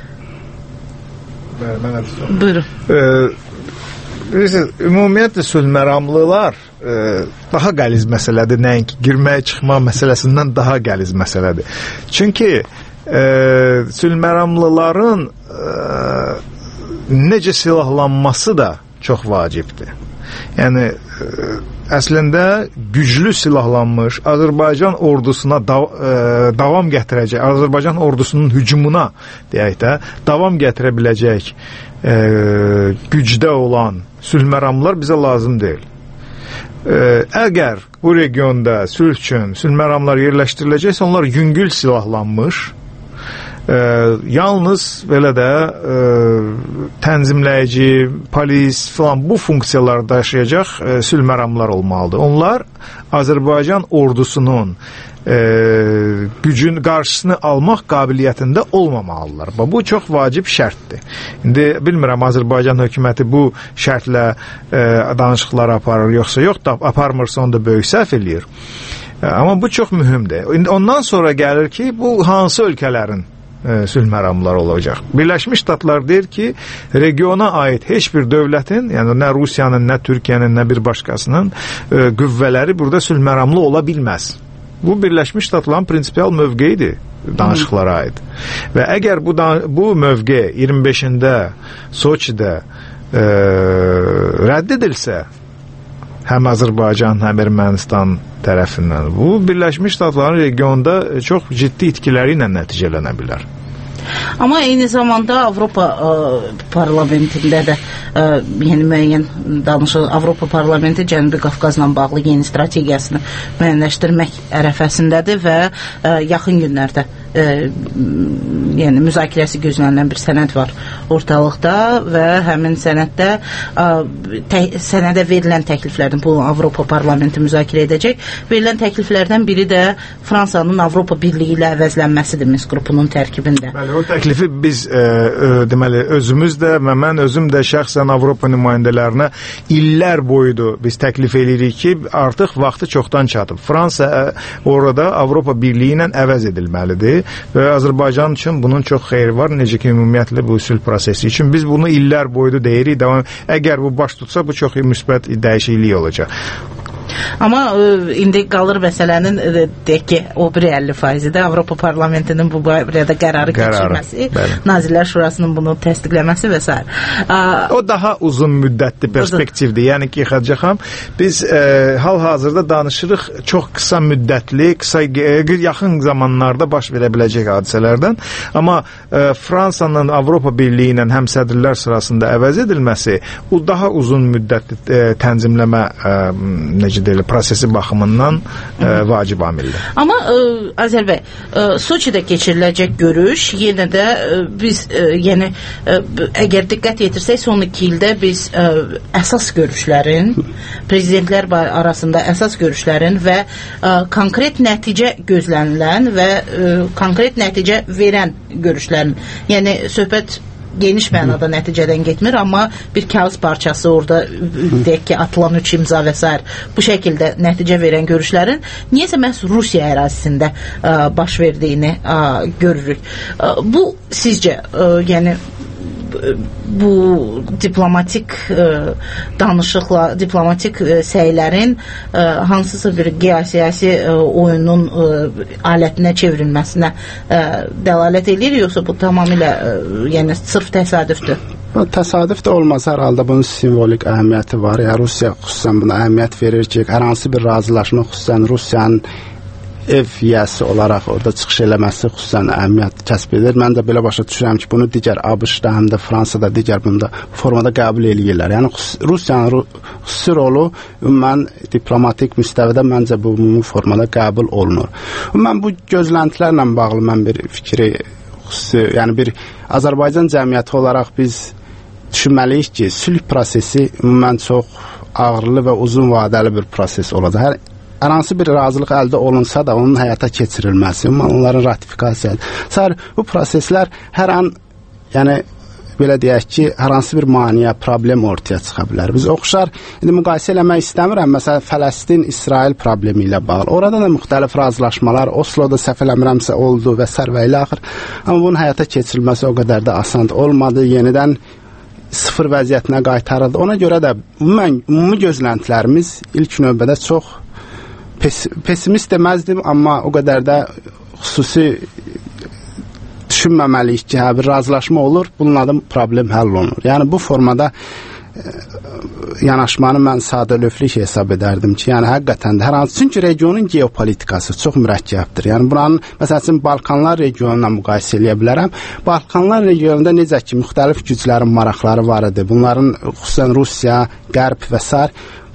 Mən Buyurun. E, ümumiyyətlə sülh məramlılar e, daha qəliz məsələdir, nəinki girməyə çıxma məsələsindən daha qəliz məsələdir. Çünki e, sülh məramlıların e, necə silahlanması da çox vacibdir. Yəni e, əslində güclü silahlanmış Azərbaycan ordusuna dav e, davam gətirəcək, Azərbaycan ordusunun hücumuna deyək də davam gətirə biləcək e, gücdə olan sülh məramlılar bizə lazım deyil. E, əgər bu regionda sülh üçün sülh məramlar yerləşdiriləcəksə, onlar yüngül silahlanmış e, yalnız belə də e, tənzimləyici, polis falan bu funksiyaları daşıyacaq e, sülh məramlar olmalıdır. Onlar Azərbaycan ordusunun E, gücün qarşısını almaq qabiliyyətində olmamalılar. Bu çox vacib şərtdir. İndi bilmirəm Azərbaycan hökuməti bu şərtlə e, danışıqlar aparır, yoxsa yox da aparmırsa onda böyük səhv eləyir. E, amma bu çox mühümdür. İndi ondan sonra gəlir ki, bu hansı ölkələrin e, sülh məramları olacaq. Birləşmiş Ştatlar deyir ki, regiona aid heç bir dövlətin, yəni nə Rusiyanın, nə Türkiyənin, nə bir başqasının e, qüvvələri burada sülh məramlı ola bilməz. Bu Birləşmiş Ştatların prinsipial mövqeyidir danışıqlara aid. Və əgər bu, bu mövqe iyirmi beşində Soçidə e, rədd edilsə, həm Azərbaycan, həm Ermənistan tərəfindən, bu Birləşmiş Ştatların regionda çox ciddi itkiləri ilə nəticələnə bilər. Amma eyni zamanda Avropa ə, parlamentində də ə, yeni müəyyən danışır. Avropa parlamenti Cənubi Qafqazla bağlı yeni strategiyasını müəyyənləşdirmək ərəfəsindədir və ə, yaxın günlərdə ə, yəni müzakirəsi gözlənilən bir sənəd var ortalıqda və həmin sənəddə ə, tə, sənədə verilən təkliflərdən bu Avropa parlamenti müzakirə edəcək. Verilən təkliflərdən biri də Fransanın Avropa Birliyi ilə əvəzlənməsidir Minsk qrupunun tərkibində. Bəli, o təklifi biz e, e, deməli özümüz də və mən özüm də şəxsən Avropa nümayəndələrinə illər boyudur biz təklif edirik ki, artıq vaxtı çoxdan çatıb. Fransa e, orada Avropa Birliyi ilə əvəz edilməlidir və Azərbaycan üçün bunun çox xeyri var, necə ki ümumiyyətlə bu sülh prosesi üçün biz bunu illər boyudur deyirik. Davam, əgər bu baş tutsa bu çox müsbət dəyişiklik olacaq. Amma ə, indi qalır məsələnin ə, deyək ki, o bir əlli faizidir. Avropa Parlamentinin bu barədə qərarı keçirməsi, Nazirlər Şurasının bunu təsdiqləməsi və s. O daha uzun müddətli perspektivdir. Yəni ki, Xədicə xanım, biz ə, hal-hazırda danışırıq çox qısa müddətli, qısa yaxın zamanlarda baş verə biləcək hadisələrdən. Amma ə, Fransanın Avropa Birliyi ilə həmsədrlər sırasında əvəz edilməsi o daha uzun müddətli ə, tənzimləmə ə, necə deyilir, prosesi baxımından ə, vacib amildir. Amma ə, Azər bəy, ə, Soçidə keçiriləcək görüş yenə də ə, biz ə, yəni ə, əgər diqqət yetirsək son iki ildə biz ə, əsas görüşlərin, prezidentlər arasında əsas görüşlərin və ə, konkret nəticə gözlənilən və ə, konkret nəticə verən görüşlərin, yəni söhbət geniş mənada nəticədən getmir, amma bir kağız parçası orada deyək ki, atılan üç imza və s. bu şəkildə nəticə verən görüşlərin niyəsə məhz Rusiya ərazisində ə, baş verdiyini ə, görürük. Ə, bu sizcə, ə, yəni bu diplomatik ə, danışıqla, diplomatik ə, səylərin ə, hansısa bir geosiyasi ə, oyunun ə, alətinə çevrilməsinə ə, dəlalət edir, yoxsa bu tamamilə ə, yəni sırf təsadüfdür? Təsadüf də olmaz, hər halda bunun simvolik əhəmiyyəti var. Ya, Rusiya xüsusən buna əhəmiyyət verir ki, hər hansı bir razılaşma xüsusən Rusiyanın ev yiyəsi olaraq orada çıxış eləməsi xüsusən əhəmiyyət kəsb edir. Mən də belə başa düşürəm ki, bunu digər ABŞ-da, həm də Fransada digər bunda formada qəbul eləyirlər. Yəni Rusiyanın xüsusi rolu ümumən diplomatik müstəvidə məncə bu ümumi formada qəbul olunur. Ümumən bu gözləntilərlə bağlı mən bir fikri xüsusi, yəni bir Azərbaycan cəmiyyəti olaraq biz düşünməliyik ki, sülh prosesi ümumən çox ağırlı və uzun vadəli bir proses olacaq. Hər Hər hansı bir razılıq əldə olunsa da onun həyata keçirilməsi, onların ratifikasiyası. Sər bu proseslər hər an, yəni belə deyək ki, hər hansı bir maneə, problem ortaya çıxa bilər. Biz oxşar, indi müqayisə eləmək istəmirəm, məsələn, Fələstin-İsrail problemi ilə bağlı. Orada da müxtəlif razılaşmalar, Oslo'da səhv eləmirəmsə oldu və s. və ilə axır. Amma bunun həyata keçirilməsi o qədər də asan olmadı. Yenidən sıfır vəziyyətinə qaytarıldı. Ona görə də ümumi, ümumi gözləntilərimiz ilk növbədə çox pessimist deməzdim, amma o qədər də xüsusi düşünməməliyik ki, hə, bir razılaşma olur, bunun adı problem həll olunur. Yəni bu formada e, yanaşmanı mən sadəlövlük hesab edərdim ki, yəni həqiqətən də hər hansı, çünki regionun geopolitikası çox mürəkkəbdir. Yəni buranın, məsələn, Balkanlar regionuna müqayisə eləyə bilərəm. Balkanlar regionunda necə ki, müxtəlif güclərin maraqları var idi. Bunların xüsusən Rusiya, Qərb və s.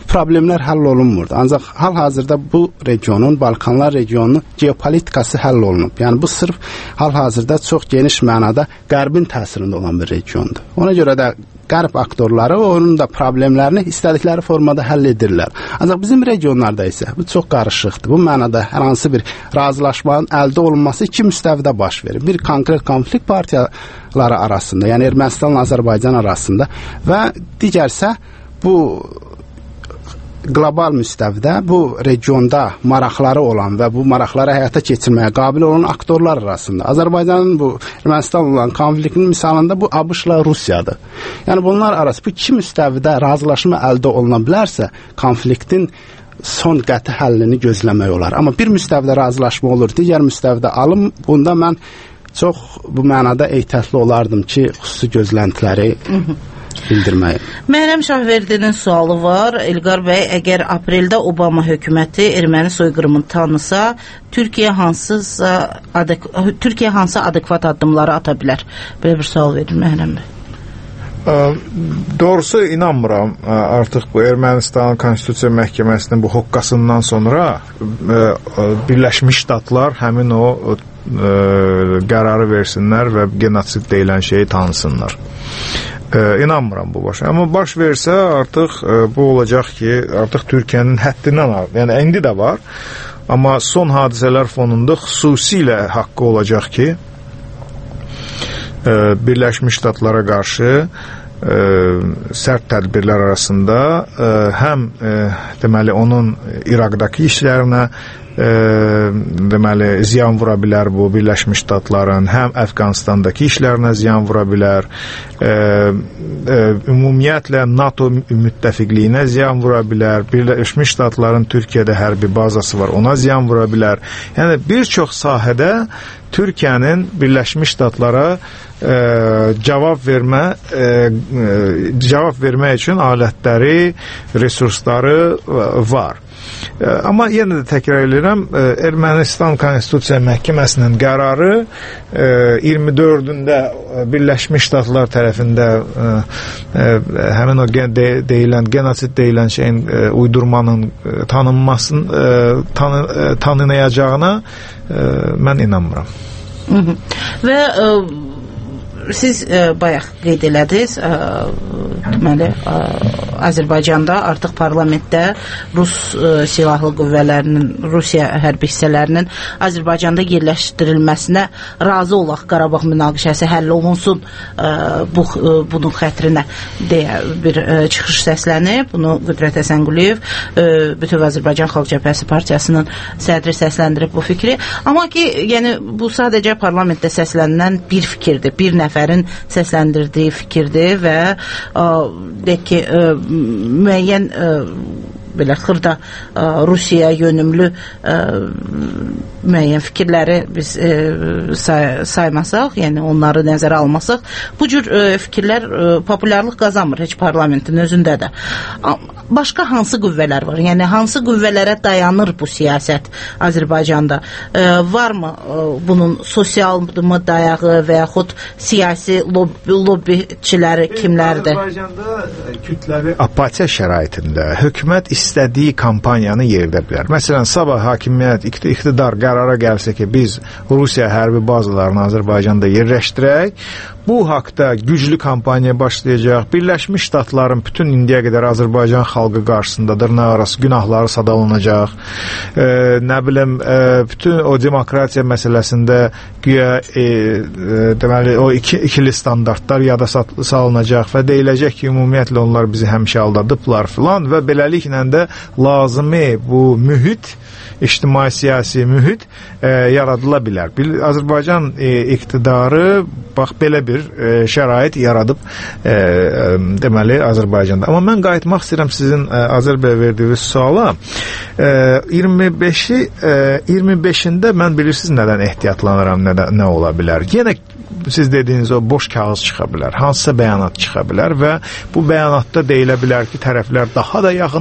problemlər həll olunmurdu. Ancaq hal-hazırda bu regionun, Balkanlar regionunun geopolitikası həll olunub. Yəni bu sırf hal-hazırda çox geniş mənada Qərbin təsirində olan bir regiondur. Ona görə də Qərb aktorları onun da problemlərini istədikləri formada həll edirlər. Ancaq bizim regionlarda isə bu çox qarışıqdır. Bu mənada hər hansı bir razılaşmanın əldə olunması iki müstəvidə baş verir. Bir konkret konflikt partiyaları arasında, yəni Ermənistanla Azərbaycan arasında və digərsə bu qlobal müstəvidə bu regionda maraqları olan və bu maraqları həyata keçirməyə qabil olan aktorlar arasında. Azərbaycanın bu Ermənistan olan konfliktinin misalında bu ABŞ-la Rusiyadır. Yəni bunlar arası bu iki müstəvidə razılaşma əldə oluna bilərsə, konfliktin son qəti həllini gözləmək olar. Amma bir müstəvidə razılaşma olur, digər müstəvidə alım. Bunda mən çox bu mənada ehtiyatlı olardım ki, xüsusi gözləntiləri bildirməyi. Məhrəm Şahverdinin sualı var. İlqar bəy, əgər apreldə Obama hökuməti erməni soyqırımını tanısa, Türkiyə hansısa adek Türkiyə hansı adekvat addımları ata bilər? Belə bir sual verir Məhrəm bəy. Doğrusu inanmıram. Artıq bu Ermənistan Konstitusiya Məhkəməsinin bu hoqqasından sonra Birləşmiş Ştatlar həmin o qərarı versinlər və genosid deyilən şeyi tanısınlar. Ee, inanmıram bu başa. Amma baş versə artıq e, bu olacaq ki, artıq Türkiyənin həddindən var. Yəni indi də var. Amma son hadisələr fonunda xüsusilə haqqı olacaq ki, e, Birləşmiş Ştatlara qarşı e, sərt tədbirlər arasında e, həm e, deməli onun İraqdakı işlərinə E, deməli ziyan vura bilər bu Birləşmiş Ştatların, həm Əfqanistandakı işlərinə ziyan vura bilər, e, e, ümumiyyətlə NATO müttəfiqliyinə ziyan vura bilər, Birləşmiş Ştatların Türkiyədə hərbi bazası var, ona ziyan vura bilər. Yəni bir çox sahədə Türkiyənin Birləşmiş Ştatlara e, cavab vermə e, e, cavab vermək üçün alətləri, resursları e, var. Amma yenə də təkrar edirəm, Ermənistan Konstitusiya Məhkəməsinin qərarı iyirmi dördündə Birləşmiş Ştatlar tərəfində həmin o deyilən, genosid deyilən şeyin uydurmanın tanınmasını tanı, tanınayacağına mən inanmıram. Hı -hı. Və ə, siz ə, bayaq qeyd elədiniz, ə, deməli ə, Azərbaycanda artıq parlamentdə Rus ə, silahlı qüvvələrinin, Rusiya hərbi hissələrinin Azərbaycanda yerləşdirilməsinə razı olaq, Qarabağ münaqişəsi həll olunsun ə, bu, ə, bunun xətrinə deyə bir ə, çıxış səslənib. Bunu Qüdrət Həsənquliyev ə, Bütöv Azərbaycan Xalq Cəbhəsi Partiyasının sədri səsləndirib bu fikri. Amma ki, yəni bu sadəcə parlamentdə səslənilən bir fikirdir, bir nəfərin səsləndirdiyi fikirdir və ə, deyək ki, ə, müəyyən ə, belə xırda ə, Rusiyaya yönümlü ə, müəyyən fikirləri biz ə, say, saymasaq, yəni onları nəzərə almasaq, bu cür ə, fikirlər ə, populyarlıq qazanmır heç parlamentin özündə də. Başqa hansı qüvvələr var? Yəni hansı qüvvələrə dayanır bu siyasət Azərbaycanda? Ə, varmı ə, bunun sosial mı dayağı və yaxud siyasi lobbi, lobbiçiləri kimlərdir? Azərbaycanda kütləvi apatiya şəraitində hökumət istədiyi kampaniyanı yeridə bilər. Məsələn, sabah hakimiyyət, iqtidar qərara gəlsə ki, biz Rusiya hərbi bazalarını Azərbaycanda yerləşdirək, bu haqda güclü kampaniya başlayacaq. Birləşmiş Ştatların bütün indiyə qədər Azərbaycan xalqı qarşısında dırnaqarası günahları sadalanacaq. E, nə bilim, e, bütün o demokratiya məsələsində güya e, e, deməli o iki, ikili standartlar yada salınacaq və deyiləcək ki, ümumiyyətlə onlar bizi həmişə aldadıblar filan və beləliklə də lazımi bu mühit, ictimai siyasi mühit e, yaradıla bilər. Azərbaycan e, iqtidarı bax belə bir e, şərait yaradıb e, e, deməli Azərbaycanda. Amma mən qayıtmaq istəyirəm sizin e, Azər bəy verdiyiniz suala. E, iyirmi beşi e, iyirmi beşində mən bilirsiniz nədən ehtiyatlanıram, nə, nə ola bilər. Yenə siz dediyiniz o boş kağız çıxa bilər, hansısa bəyanat çıxa bilər və bu bəyanatda deyilə bilər ki, tərəflər daha da yaxınlaşdılar.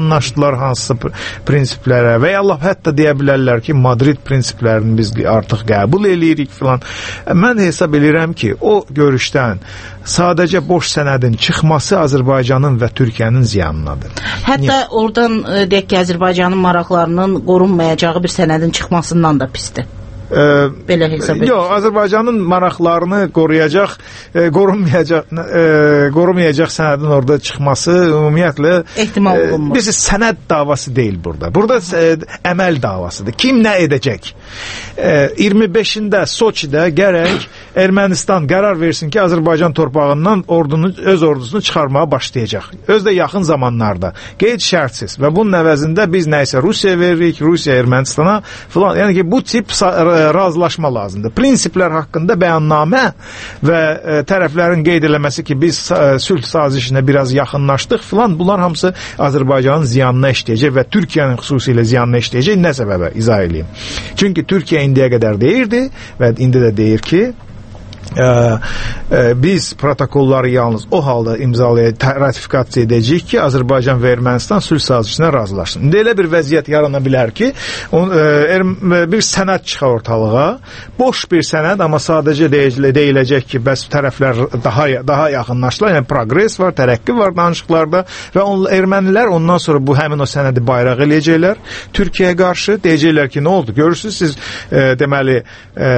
protokollar hansısa prinsiplərə və ya Allah hətta deyə bilərlər ki, Madrid prinsiplərini biz artıq qəbul eləyirik filan. Mən hesab edirəm ki, o görüşdən sadəcə boş sənədin çıxması Azərbaycanın və Türkiyənin ziyanınadır. Hətta Niyə? Oradan deyək ki, Azərbaycanın maraqlarının qorunmayacağı bir sənədin çıxmasından da pisdir. Ee, Belə hesab edir. Yox, Azərbaycanın maraqlarını qoruyacaq, e, qorunmayacaq, e, qorunmayacaq sənədin orada çıxması ümumiyyətlə ehtimal olunmur. E, biz sənəd davası deyil burada. Burada e, əməl davasıdır. Kim nə edəcək? E, iyirmi beşində Soçidə gərək Ermənistan qərar versin ki, Azərbaycan torpağından ordunu, öz ordusunu çıxarmağa başlayacaq. Öz də yaxın zamanlarda. Qeyd şərtsiz. Və bunun əvəzində biz nəysə Rusiya veririk, Rusiya Ermənistana filan. Yəni ki, bu tip razılaşma lazımdır. Prinsiplər haqqında bəyannamə və e, tərəflərin qeyd eləməsi ki, biz e, sülh sazişinə biraz yaxınlaşdıq filan, bunlar hamısı Azərbaycanın ziyanına işləyəcək və Türkiyənin xüsusilə ziyanına işləyəcək. Nə səbəbə? İzah edeyim. Çünki Türkiyə indiyə qədər deyirdi və indi də deyir ki, Ee, e, biz protokolları yalnız o halda imzalayacaq, ratifikasiya edəcəyik ki, Azərbaycan və Ermənistan sülh sazişinə razılaşsın. İndi elə bir vəziyyət yarana bilər ki, on, e, er, bir sənəd çıxar ortalığa, boş bir sənəd, amma sadəcə deyilə, deyiləcək ki, bəs tərəflər daha daha yaxınlaşdılar, yəni progres var, tərəqqi var danışıqlarda və on, ermənilər ondan sonra bu həmin o sənədi bayraq eləyəcəklər Türkiyəyə qarşı, deyəcəklər ki, nə oldu? Görürsünüz siz e, deməli e,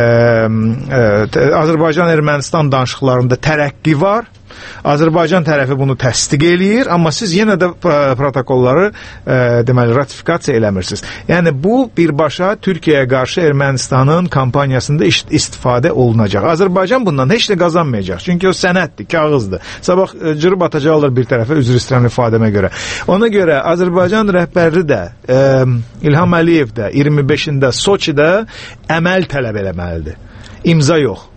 e, Azərbaycan Ermənistan danışıqlarında tərəqqi var. Azərbaycan tərəfi bunu təsdiq eləyir, amma siz yenə də protokolları e, deməli ratifikasiya eləmirsiniz. Yəni bu birbaşa Türkiyəyə qarşı Ermənistanın kampaniyasında istifadə olunacaq. Azərbaycan bundan heç də qazanmayacaq. Çünki o sənəddir, kağızdır. Sabah e, cırıb atacaqlar bir tərəfə, üzr istəyirəm ifadəmə görə. Ona görə Azərbaycan rəhbərliyi də e, İlham Əliyev də iyirmi beşində Soçidə əməl tələb eləməlidir. İmza yox.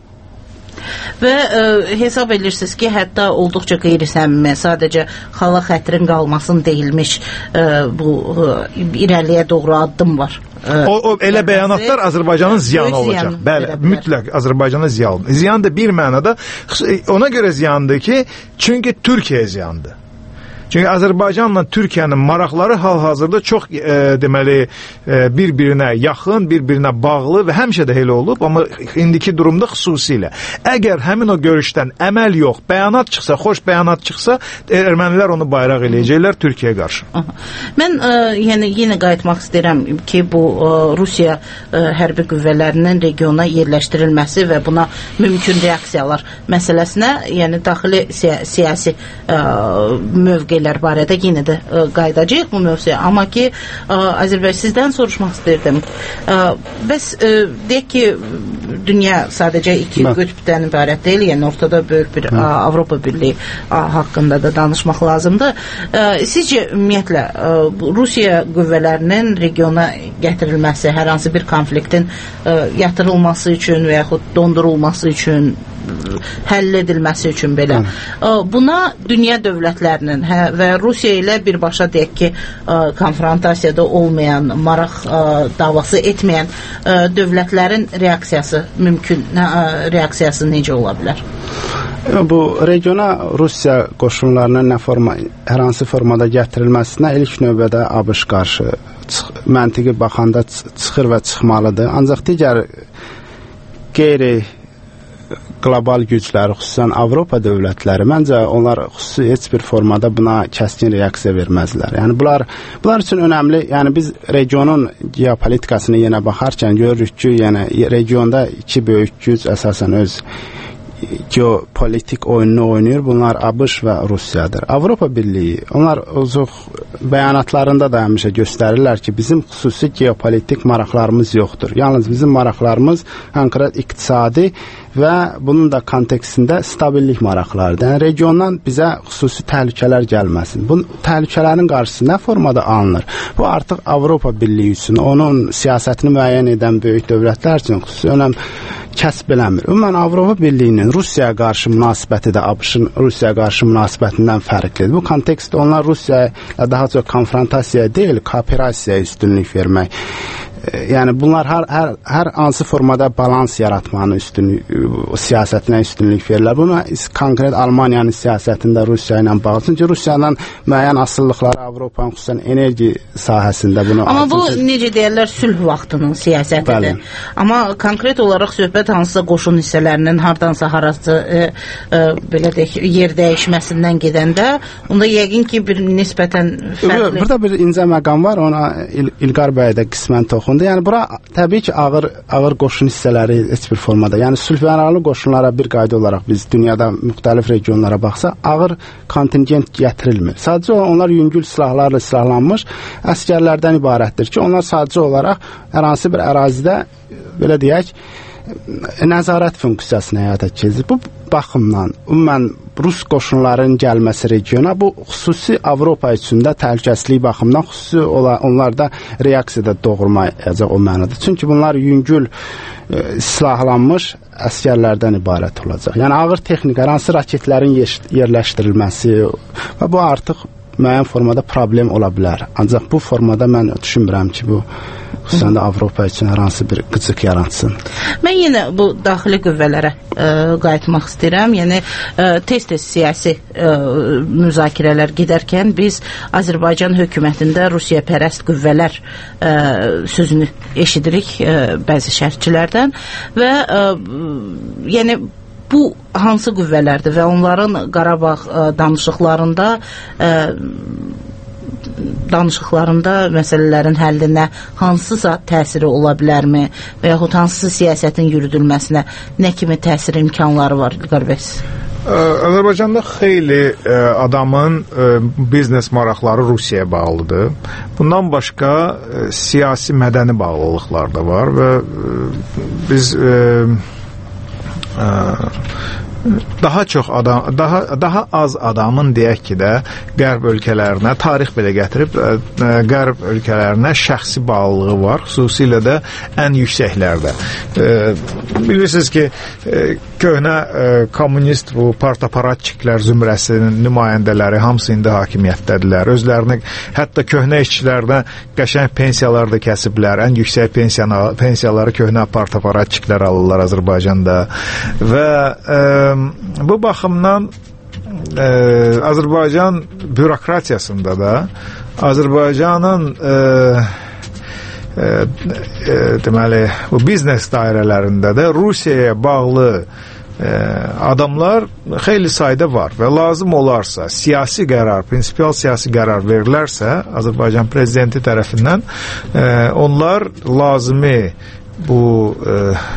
Və e, hesab edirsiniz ki, hətta olduqca qeyri-səmimi, sadəcə xala xətrin qalmasın deyilmiş e, bu e, irəliyə doğru addım var. E, o, o elə bəyanatlar Azərbaycanın ziyanı olacaq. Ziyan, Bəli, mütləq Azərbaycana ziyan. Ziyan da bir mənada ona görə ziyandır ki, çünki Türkiyə ziyandır. Çünki Azərbaycanla Türkiyənin maraqları hal-hazırda çox e, deməli e, bir-birinə yaxın, bir-birinə bağlı və həmişə də elə olub, amma indiki durumda xüsusilə. Əgər həmin o görüşdən əməl yox, bəyanat çıxsa, xoş bəyanat çıxsa, ermənilər onu bayraq eləyəcəklər Türkiyəyə qarşı. Aha. Mən e, yəni yenə qayıtmaq istəyirəm ki, bu e, Rusiya e, hərbi qüvvələrinin regiona yerləşdirilməsi və buna mümkün reaksiyalar məsələsinə, yəni daxili siya siyasi e, mövqe barədə yenə də ə, qayıdacaq bu mövzuya. Amma ki, ə, Azərbaycan sizdən soruşmaq istəyirdim. Ə, bəs ə, deyək ki, dünya sadəcə iki qütbdən ibarət deyil, yəni ortada böyük bir ə, Avropa Birliyi ə, haqqında da danışmaq lazımdır. Ə, sizcə ümumiyyətlə ə, Rusiya qüvvələrinin regiona gətirilməsi, hər hansı bir konfliktin ə, yatırılması üçün və yaxud dondurulması üçün, həll edilməsi üçün belə. Ə, buna dünya dövlətlərinin hə, və Rusiya ilə birbaşa deyək ki, ə, konfrontasiyada olmayan, maraq ə, davası etməyən ə, dövlətlərin reaksiyası mümkün, ə, reaksiyası necə ola bilər? Bu regiona Rusiya qoşunlarının nə forma, hər hansı formada gətirilməsinə ilk növbədə ABŞ qarşı çıx, məntiqi baxanda çıxır və çıxmalıdır. Ancaq digər qeyri qlobal gücləri, xüsusən Avropa dövlətləri, məncə onlar xüsusi heç bir formada buna kəskin reaksiya verməzlər. Yəni bunlar bunlar üçün önəmli. Yəni biz regionun geopolitikasını yenə baxarkən görürük ki, yəni regionda iki böyük güc əsasən öz geopolitik oyununu oynayır. Bunlar ABŞ və Rusiyadır. Avropa Birliyi, onlar uzuq bəyanatlarında da həmişə göstərirlər ki, bizim xüsusi geopolitik maraqlarımız yoxdur. Yalnız bizim maraqlarımız konkret iqtisadi və bunun da kontekstində stabillik maraqlarıdır. Yəni regiondan bizə xüsusi təhlükələr gəlməsin. Bu təhlükələrin qarşısı nə formada alınır? Bu artıq Avropa Birliyi üçün, onun siyasətini müəyyən edən böyük dövlətlər üçün xüsusi önəm kəsb eləmir. Ümumən Avropa Birliyinin Rusiyaya qarşı münasibəti də ABŞ-ın Rusiyaya qarşı münasibətindən fərqlidir. Bu kontekstdə onlar Rusiya ilə daha çox konfrontasiyaya deyil, kooperasiyaya üstünlük vermək yəni bunlar hər hər hər hansı formada balans yaratmanın üstünlük siyasətinə üstünlük verirlər. Buna konkret Almaniyanın siyasətində Rusiya ilə bağlı. Çünki Rusiyanın müəyyən asıllıqları Avropanın xüsusən enerji sahəsində bunu. Amma bu necə deyirlər sülh vaxtının siyasətidir. Bəli. Amma konkret olaraq söhbət hansısa qoşun hissələrinin hardansa harası e, e, belə deyək yer dəyişməsindən gedəndə, onda yəqin ki bir nisbətən fərqli. Burada bir incə məqam var, ona İl İlqar bəy də qismən toxundu. Yəni bura təbii ki ağır ağır qoşun hissələri heç bir formada. Yəni sülhbərabərli qoşunlara bir qayda olaraq biz dünyada müxtəlif regionlara baxsa ağır kontingent gətirilmir. Sadəcə onlar yüngül silahlarla silahlanmış əsgərlərdən ibarətdir ki, onlar sadəcə olaraq hər hansı bir ərazidə belə deyək nəzarət funksiyasını həyata keçirir. Bu baxımdan ümumən Rus qoşunların gəlməsi regiona bu xüsusi Avropa üçün də təhlükəsizlik baxımından xüsusi ola, onlarda reaksiyada doğurmayacaq o mənada. Çünki bunlar yüngül e, silahlanmış əsgərlərdən ibarət olacaq. Yəni ağır texnika, hansı raketlərin yerləşdirilməsi və bu artıq müəyyən formada problem ola bilər. Ancaq bu formada mən düşünmürəm ki, bu xüsusən də Avropa üçün hər hansı bir qıcıq yaratsın. Mən yenə bu daxili qüvvələrə ə, qayıtmaq istəyirəm. Yəni ə, tez-tez siyasi ə, müzakirələr gedərkən biz Azərbaycan hökumətində Rusiya pərəst qüvvələr ə, sözünü eşidirik ə, bəzi şərhçilərdən və ə, yəni bu hansı qüvvələrdir və onların Qarabağ ə, danışıqlarında ə, danışıqlarında məsələlərin həllinə hansısa təsiri ola bilərmi və yaxud hansısa siyasətin yürüdülməsinə nə kimi təsir imkanları var İlqar bəy? Azərbaycanda xeyli ə, adamın ə, biznes maraqları Rusiyaya bağlıdır. Bundan başqa ə, siyasi mədəni bağlılıqlar da var və ə, biz ə, ə, daha çox adam, daha daha az adamın deyək ki də qərb ölkələrinə tarix belə gətirib ə, qərb ölkələrinə şəxsi bağlılığı var, xüsusilə də ən yüksəklərdə. E, bilirsiniz ki, e, köhnə e, kommunist bu partaparatçiklər zümrəsinin nümayəndələri hamısı indi hakimiyyətdədirlər. Özlərini hətta köhnə işçilərdən qəşəng pensiyalar da kəsiblər. Ən yüksək pensiyanı, pensiyaları köhnə partaparatçiklər alırlar Azərbaycanda və e, bu baxımdan e, Azərbaycan bürokratiyasında da Azərbaycanın e, e, e, deməli bu biznes dairələrində də Rusiyaya bağlı e, adamlar xeyli sayda var və lazım olarsa siyasi qərar, prinsipial siyasi qərar verilərsə Azərbaycan prezidenti tərəfindən e, onlar lazımi bu e,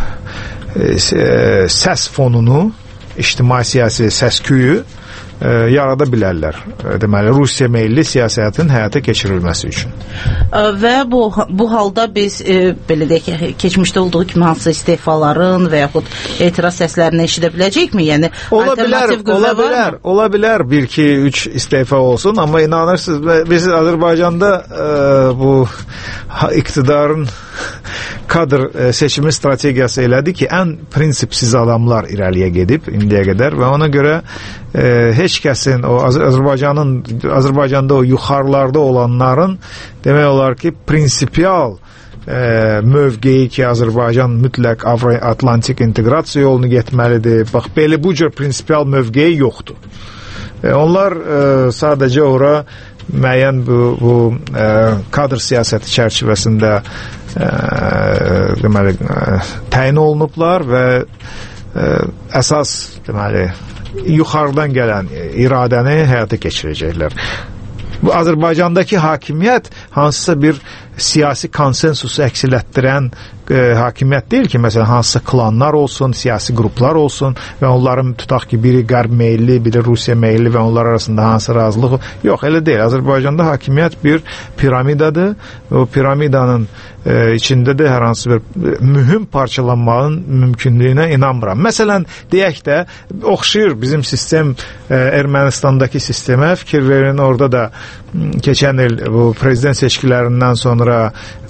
e, səs fonunu ictimai siyasi səs-küyü e, yarada bilərlər. E, deməli, Rusiya meyilli siyasətin həyata keçirilməsi üçün. Və bu bu halda biz e, belə deyək ki, keçmişdə olduğu kimi hansı istefaların və yaxud etiraz səslərini eşidə biləcəkmi? Yəni ola bilər, ola bilər, ola bilər bir iki üç istefa olsun, amma inanırsınız biz Azərbaycanda e, bu iqtidarın kadr e, seçimi strategiyası elədi ki, ən prinsipsiz adamlar irəliyə gedib indiyə qədər və ona görə e, heç kəsin o Az Azərbaycanın Azərbaycanda o yuxarılarda olanların demək olar ki, prinsipial e, mövqeyi ki, Azərbaycan mütləq Avro-Atlantik inteqrasiya yolunu getməlidir. Bax, belə bu cür prinsipial mövqeyi yoxdur. E, onlar e, sadəcə ora müəyyən bu, bu e, kadr siyasəti çərçivəsində e, deməli e, təyin olunublar və e, əsas deməli yuxarıdan gələn iradəni həyata keçirəcəklər. Bu Azərbaycandakı hakimiyyət hansısa bir siyasi konsensusu əksilətdirən e, hakimiyyət deyil ki, məsələn, hansısa klanlar olsun, siyasi qruplar olsun və onların tutaq ki, biri qərb meyilli, biri Rusiya meyilli və onlar arasında hansı razılıq yox, elə deyil. Azərbaycanda hakimiyyət bir piramidadır və o piramidanın e, içində də hər hansı bir e, mühüm parçalanmanın mümkünlüyünə inanmıram. Məsələn, deyək də, oxşayır bizim sistem e, Ermənistandakı sistemə fikir verin, orada da keçən il bu prezident seçkilərindən sonra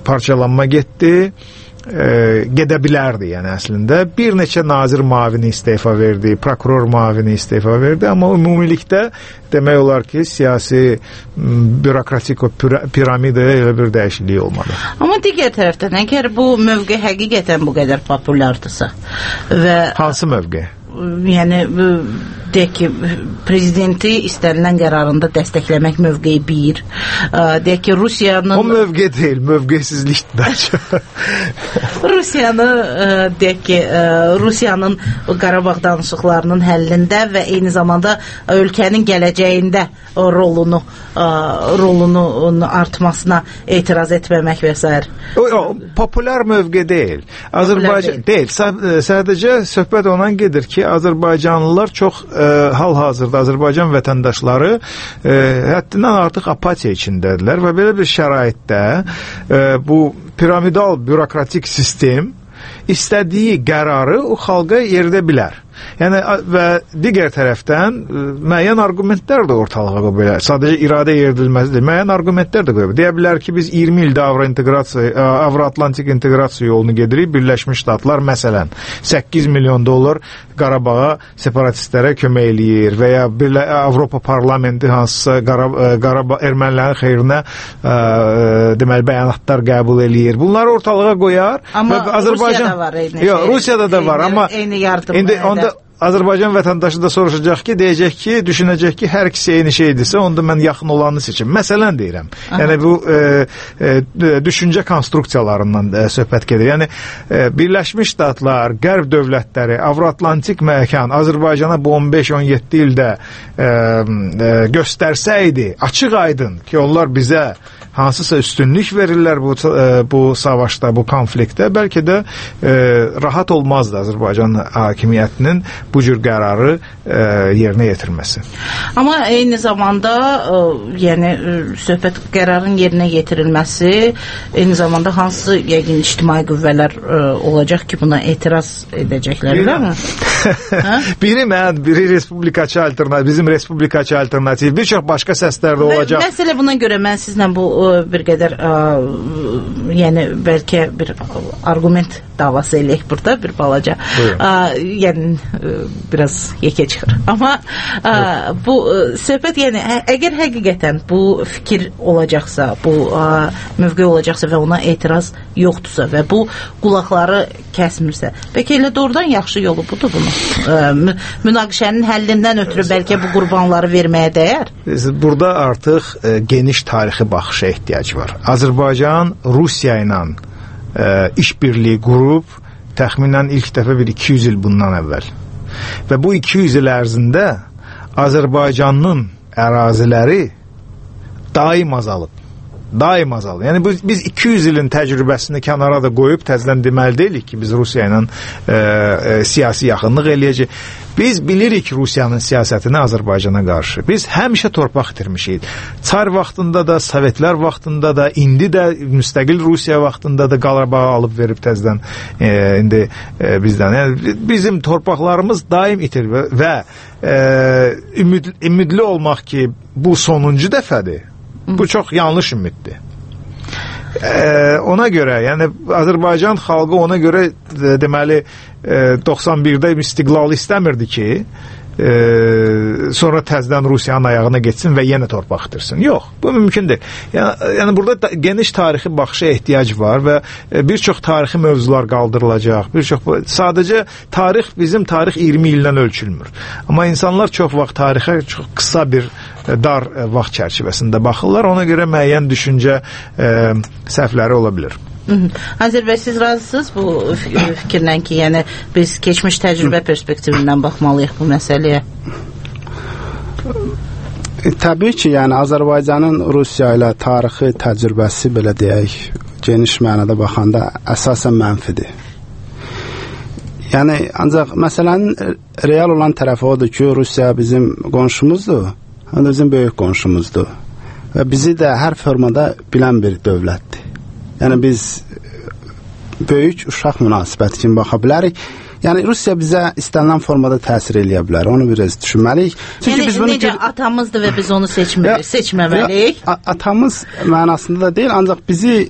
parçalanma getdi. E, gedə bilərdi, yəni əslində. Bir neçə nazir mavini istefa verdi, prokuror mavini istefa verdi, amma ümumilikdə demək olar ki, siyasi bürokratik o piramidaya elə bir dəyişiklik olmadı. Amma digər tərəfdən, əgər bu mövqe həqiqətən bu qədər populyardırsa və... Hansı mövqe? Yəni deyək ki, prezidenti istənilən qərarında dəstəkləmək mövqeyi bir. Deyək ki, Rusiyanın... O mövqe deyil, mövqesizlikdir bəlkə. Rusiyanı, deyək ki, Rusiyanın Qarabağ danışıqlarının həllində və eyni zamanda ölkənin gələcəyində rolunu rolunu artmasına etiraz etməmək və s. O, o, populyar mövqe deyil. Azərbaycan deyil. Sadəcə söhbət ondan gedir ki, Azərbaycanlılar çox e, hal-hazırda Azərbaycan vətəndaşları e, həddindən artıq apatiya içindədirlər və belə bir şəraitdə e, bu piramidal bürokratik sistem istədiyi qərarı o xalqa yeridə bilər. Yəni və digər tərəfdən müəyyən arqumentlər də ortalığa qoya bilər. Sadəcə iradə yeridilməzdir. Müəyyən arqumentlər də qoya bilər. Deyə bilər ki, biz iyirmi ildə Avro-inteqrasiya, Avro-Atlantik inteqrasiya yolunu gedirik. Birləşmiş Ştatlar məsələn səkkiz milyon dollar Qarabağa separatistlərə kömək eləyir və ya Birlə Avropa parlamenti hansısa Qarabağ ermənilərin xeyrinə ə, deməli bəyanatlar qəbul eləyir. Bunları ortalığa qoyar. Amma və Azərbaycan Rusiyada var eyni yox, şey. Rusiyada da var, amma eyni yardım. İndi onda Azərbaycan vətəndaşı da soruşacaq ki, deyəcək ki, düşünəcək ki, hər ikisi eyni şeydirsə, onda mən yaxın olanı seçim. Məsələn deyirəm. Aha. Yəni bu e, e, düşüncə konstruksiyalarından e, söhbət gedir. Yəni e, Birləşmiş Ştatlar, Qərb dövlətləri, Avro-Atlantik məkan Azərbaycana bu on beş on yeddi ildə e, e, göstərsəydi, açıq aydın ki, onlar bizə hansısa üstünlük verirlər bu e, bu savaşda, bu konfliktdə, bəlkə də e, rahat olmazdı Azərbaycan hakimiyyətinin bu cür qərarı e, yerinə yetirməsi. Amma eyni zamanda e, yəni söhbət qərarın yerinə yetirilməsi, eyni zamanda hansı yəqin ictimai qüvvələr e, olacaq ki, buna etiraz edəcəklər, deyilmi? Biri mən, biri respublikaçı alternativ, bizim respublikaçı alternativ, bir çox başqa səslər də olacaq. Məsələ buna görə mən sizlə bu bir qədər ə, yəni bəlkə bir argument davası eləyək burada, bir balaca ə, yəni ə, biraz yekə çıxır, amma ə, bu ə, söhbət yəni ə, əgər həqiqətən bu fikir olacaqsa, bu ə, mövqe olacaqsa və ona etiraz yoxdursa və bu qulaqları kəsmirsə, bəlkə elə doğrudan yaxşı yolu budur bunu ə, münaqişənin həllindən ötürü bəlkə bu qurbanları verməyə dəyər. Burada artıq ə, geniş tarixi baxışa ehtiyac var. Azərbaycan Rusiya ilə e, işbirliyi qurub təxminən ilk dəfə bir iki yüz il bundan əvvəl. Və bu iki yüz il ərzində Azərbaycanın əraziləri daim azalıb. Daim azalıb. Yəni bu, biz iki yüz ilin təcrübəsini kənara da qoyub təzədən deməli deyilik ki, biz Rusiya ilə e, e, siyasi yaxınlıq eləyəcək. Biz bilirik Rusiyanın siyasətini Azərbaycana qarşı. Biz həmişə torpaq itirmişik. Çar vaxtında da, Sovetlər vaxtında da, indi də müstəqil Rusiya vaxtında da Qarabağı alıb verib təzədən e, indi e, bizdən. Yəni, bizim torpaqlarımız daim itir və e, ümid, ümidli olmaq ki, bu sonuncu dəfədir. Bu çox yanlış ümiddir. Ee, ona görə, yəni Azərbaycan xalqı ona görə e, deməli e, doxsan birdə istiqlalı istəmirdi ki, e, sonra təzədən Rusiyanın ayağına geçsin və yenə torpaq itirsin. Yox, bu mümkündür. Yəni, yəni burada da, geniş tarixi baxışa ehtiyac var və e, bir çox tarixi mövzular qaldırılacaq. Bir çox sadəcə tarix bizim tarix iyirmi ildən ölçülmür. Amma insanlar çox vaxt tarixə çox qısa bir dar vaxt çərçivəsində baxırlar. Ona görə müəyyən düşüncə e, səhvləri ola bilər. Hazır bəy, siz razısınız bu fikirlə ki, yəni biz keçmiş təcrübə perspektivindən baxmalıyıq bu məsələyə? E, təbii ki, yəni Azərbaycanın Rusiya ilə tarixi təcrübəsi, belə deyək, geniş mənada baxanda əsasən mənfidir. Yəni ancaq məsələnin real olan tərəfi odur ki, Rusiya bizim qonşumuzdur. Həm də bizim böyük qonşumuzdur və bizi də hər formada bilən bir dövlətdir. Yəni biz böyük uşaq münasibəti kimi baxa bilərik. Yəni Rusiya bizə istənilən formada təsir eləyə bilər. Onu biraz düşünməliyik. Çünki yəni, biz bunu necə atamızdır və biz onu seçməliyik, seçməməliyik. Atamız mənasında da deyil, ancaq bizi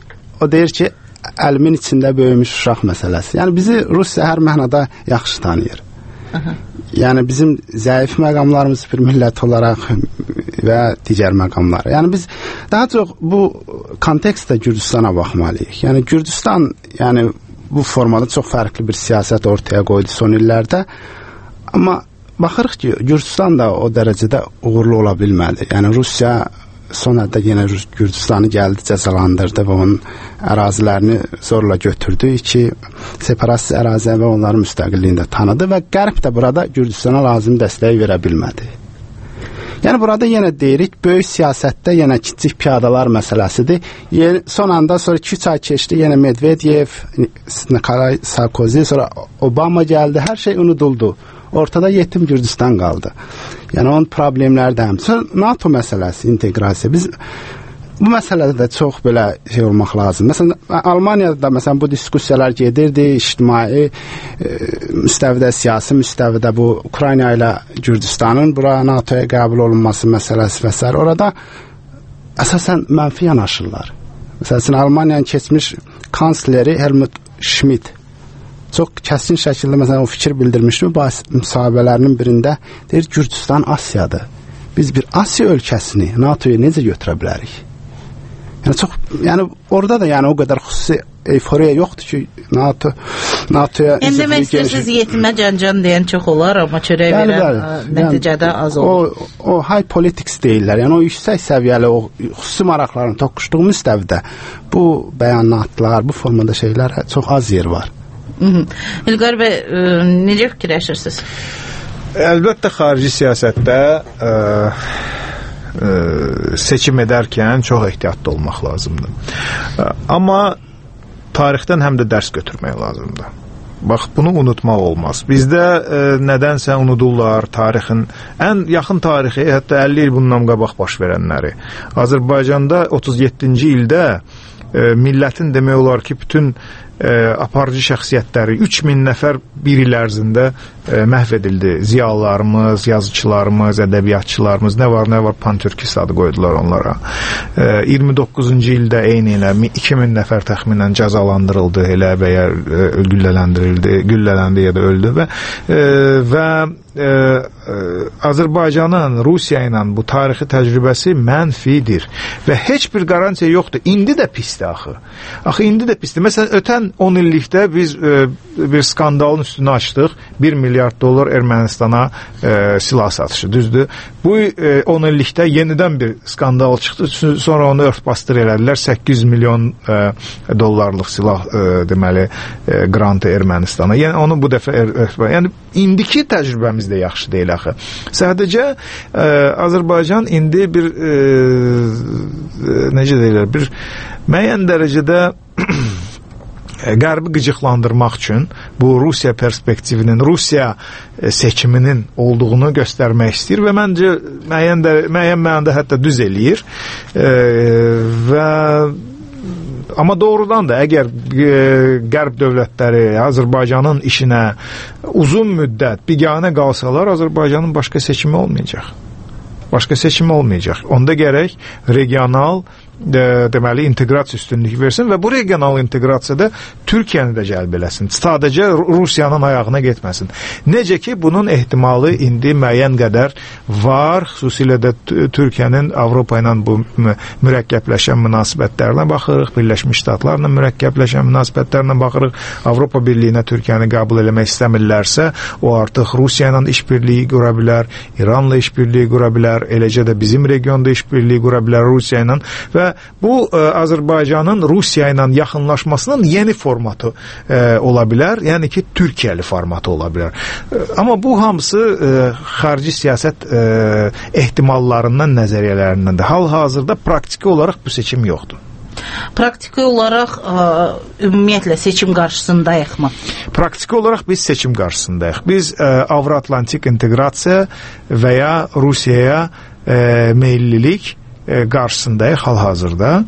o deyir ki, əlimin içində böyümüş uşaq məsələsi. Yəni bizi Rusiya hər mənada yaxşı tanıyır. Aha. Yəni bizim zəif məqamlarımız bir millət olaraq və digər məqamlar. Yəni biz daha çox bu kontekstdə Gürcüstana baxmalıyıq. Yəni Gürcüstan yəni bu formada çox fərqli bir siyasət ortaya qoydu son illərdə. Amma baxırıq ki, Gürcüstan da o dərəcədə uğurlu ola bilmədi. Yəni Rusiya son əldə yenə Gürcüstanı gəldi, cəzalandırdı və onun ərazilərini zorla götürdü ki, separatist əraziyə və onların müstəqilliyini də tanıdı və Qərb də burada Gürcüstana lazım dəstəyi verə bilmədi. Yəni burada yenə deyirik, böyük siyasətdə yenə kiçik piyadalar məsələsidir. Yeni, son anda sonra iki üç ay keçdi, yenə Medvedev, Nikolay Sarkozy, sonra Obama gəldi, hər şey unuduldu. Ortada yetim Gürcüstan qaldı. Yəni onun problemləri də həmçinin NATO məsələsi, inteqrasiya. Biz bu məsələdə də çox belə şey olmaq lazım. Məsələn, Almaniyada da məsələn bu diskussiyalar gedirdi, ictimai e, müstəvidə, siyasi müstəvidə bu Ukrayna ilə Gürcüstanın bura NATOya qəbul olunması məsələsi və s. Orada əsasən mənfi yanaşırlar. Məsələn, Almaniyanın keçmiş kansleri Helmut Schmidt çox kəsin şəkildə məsələn o fikir bildirmişdi müsahibələrinin birində. Deyir, Gürcüstan Asiyadır. Biz bir Asiya ölkəsini NATOya necə götürə bilərik? Yəni çox, yəni orada da yəni o qədər xüsusi euforiya yoxdur ki, NATO NATOya yəni demək istəyirsiniz yetimə can-can deyən çox olar, amma çörək yəni, verən nəticədə yəni, az olur. O, o high politics deyirlər. Yəni o yüksək səviyyəli o xüsusi maraqların toqquşduğu müstəvidə bu bəyanatlar, bu formada şeylər çox az yer var. İlqar bəy, necə fikirləşirsiniz? Əlbəttə xarici siyasətdə ə, ə, seçim edərkən çox ehtiyatlı olmaq lazımdır. Ə, amma tarixdən həm də dərs götürmək lazımdır. Bax, bunu unutmaq olmaz. Bizdə ə, nədənsə unudurlar tarixin, ən yaxın tarixi, hətta əlli il bundan qabaq baş verənləri. Azərbaycanda otuz yeddinci ildə ə, millətin demək olar ki, bütün E, aparıcı şəxsiyyətləri üç min nəfər bir il ərzində e, məhv edildi. Ziyalılarımız, yazıçılarımız, ədəbiyyatçılarımız, nə var, nə var, Pantürkis adı qoydular onlara. E, iyirmi doqquzuncu ildə eyni ilə iki min nəfər təxminən cəzalandırıldı, elə və ya e, güllələndirildi, güllələndi ya da öldü və e, və e, e, Azərbaycanın Rusiya ilə bu tarixi təcrübəsi mənfidir və heç bir qarantiya yoxdur. İndi də pisdir axı. Axı indi də pisdir. Məsələn, ötən on illikdə biz e, bir skandalın üstünü açdıq. bir milyard dollar Ermənistana e, silah satışı, düzdür. Bu e, on illikdə yenidən bir skandal çıxdı. Sonra onu örtbasdır elədilər. səkkiz yüz milyon e, dollarlıq silah e, deməli e, grantı Ermənistana. Yəni onu bu dəfə er, yəni indiki təcrübəmiz də yaxşı deyil axı. Sadəcə e, Azərbaycan indi bir e, e, necə deyirlər, bir müəyyən dərəcədə Qərbi qıcıqlandırmaq üçün bu Rusiya perspektivinin, Rusiya seçiminin olduğunu göstərmək istəyir və məncə müəyyən, də, müəyyən mənada hətta düz eləyir e, və amma doğrudan da əgər e, Qərb dövlətləri Azərbaycanın işinə uzun müddət biganə qalsalar, Azərbaycanın başqa seçimi olmayacaq. Başqa seçimi olmayacaq. Onda gərək regional de, deməli inteqrasiya üstünlüyü versin və bu regional inteqrasiyada Türkiyəni də cəlb eləsin. Sadəcə Rusiyanın ayağına getməsin. Necə ki bunun ehtimalı indi müəyyən qədər var, xüsusilə də Türkiyənin Avropa ilə bu mürəkkəbləşən münasibətlərinə baxırıq, Birləşmiş Ştatlarla mürəkkəbləşən münasibətlərinə baxırıq. Avropa Birliyinə Türkiyəni qəbul eləmək istəmirlərsə, o artıq Rusiya ilə işbirliyi qura bilər, İranla işbirliyi qura bilər, eləcə də bizim regionda işbirliyi qura bilər Rusiya ilə və bu ə, Azərbaycanın Rusiya ilə yaxınlaşmasının yeni formatı ə, ola bilər, yəni ki, Türkiyəli formatı ola bilər. Ə, amma bu hamısı ə, xarici siyasət ə, ehtimallarından, nəzəriyyələrindən də. Hal-hazırda praktiki olaraq bu seçim yoxdur. Praktiki olaraq ə, ümumiyyətlə seçim qarşısındayıqmı? Praktiki olaraq biz seçim qarşısındayıq. Biz ə, Avro-Atlantik inteqrasiya və ya Rusiyaya ə, meyillilik qarşısındayıq hal-hazırda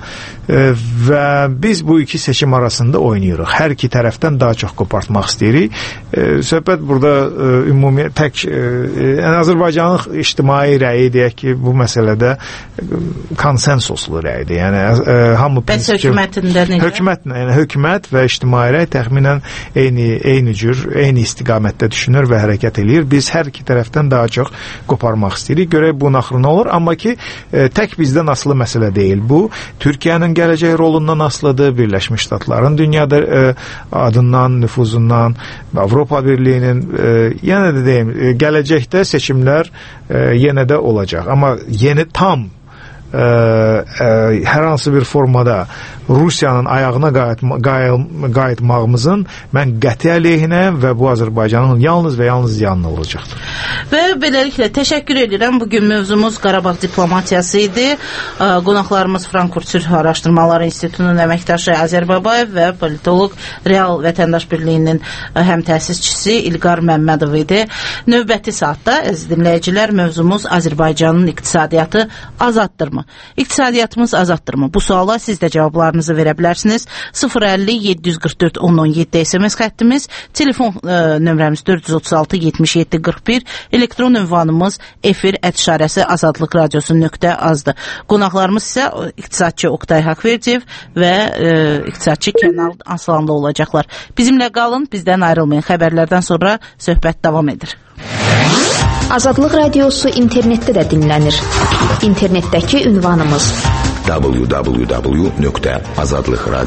və biz bu iki seçim arasında oynayırıq. Hər iki tərəfdən daha çox qopartmaq istəyirik. Söhbət burada ümumi tək yəni Azərbaycanın ictimai rəyi deyək ki, bu məsələdə konsensuslu rəydir. Yəni hamı Bəs hökumətində necə? Hökumət, yəni hökumət və ictimai rəy təxminən eyni eyni cür, eyni istiqamətdə düşünür və hərəkət eləyir. Biz hər iki tərəfdən daha çox qoparmaq istəyirik. Görək bu naxırı nə olur, amma ki tək bizdən asılı məsələ deyil. Bu Türkiyənin gələcək rolundan asılıdır, Birləşmiş Ştatların dünyada e, adından, nüfuzundan, Avropa Birliyinin e, yenə də deyim, e, gələcəkdə seçimlər e, yenə də olacaq. Amma yeni tam e, e, hər hansı bir formada Rusiyanın ayağına qayıtmağımızın mən qəti əleyhinəyəm və bu Azərbaycanın yalnız və yalnız ziyanlı olacaqdır. Və beləliklə təşəkkür edirəm. Bugün mövzumuz Qarabağ diplomatiyası idi. Qonaqlarımız Frankfurt Sülh Araşdırmaları İnstitutunun əməkdaşı Azər Babayev və politoloq Real Vətəndaş Birliyinin həm təsisçisi İlqar Məmmədov idi. Növbəti saatda əziz dinləyicilər, mövzumuz Azərbaycanın iqtisadiyyatı azadtdırmı? İqtisadiyyatımız azadtdırmı? Bu suala siz də cavablarınızı verə bilərsiniz. sıfır əlli yeddi yüz qırx dörd on on yeddi S M S xəttimiz, telefon e, nömrəmiz dörd yüz otuz altı yetmiş yeddi qırx bir, elektron ünvanımız efir ət işarəsi azadlıq radiosu nöqtə azdır. Qonaqlarımız isə iqtisadçı Oqtay Haqverdiyev və e, iqtisadçı Kənan Aslanlı olacaqlar. Bizimlə qalın, bizdən ayrılmayın. Xəbərlərdən sonra söhbət davam edir. Azadlıq radiosu internetdə də dinlənir. İnternetdəki ünvanımız w w w nöqtə azadlıq radiosu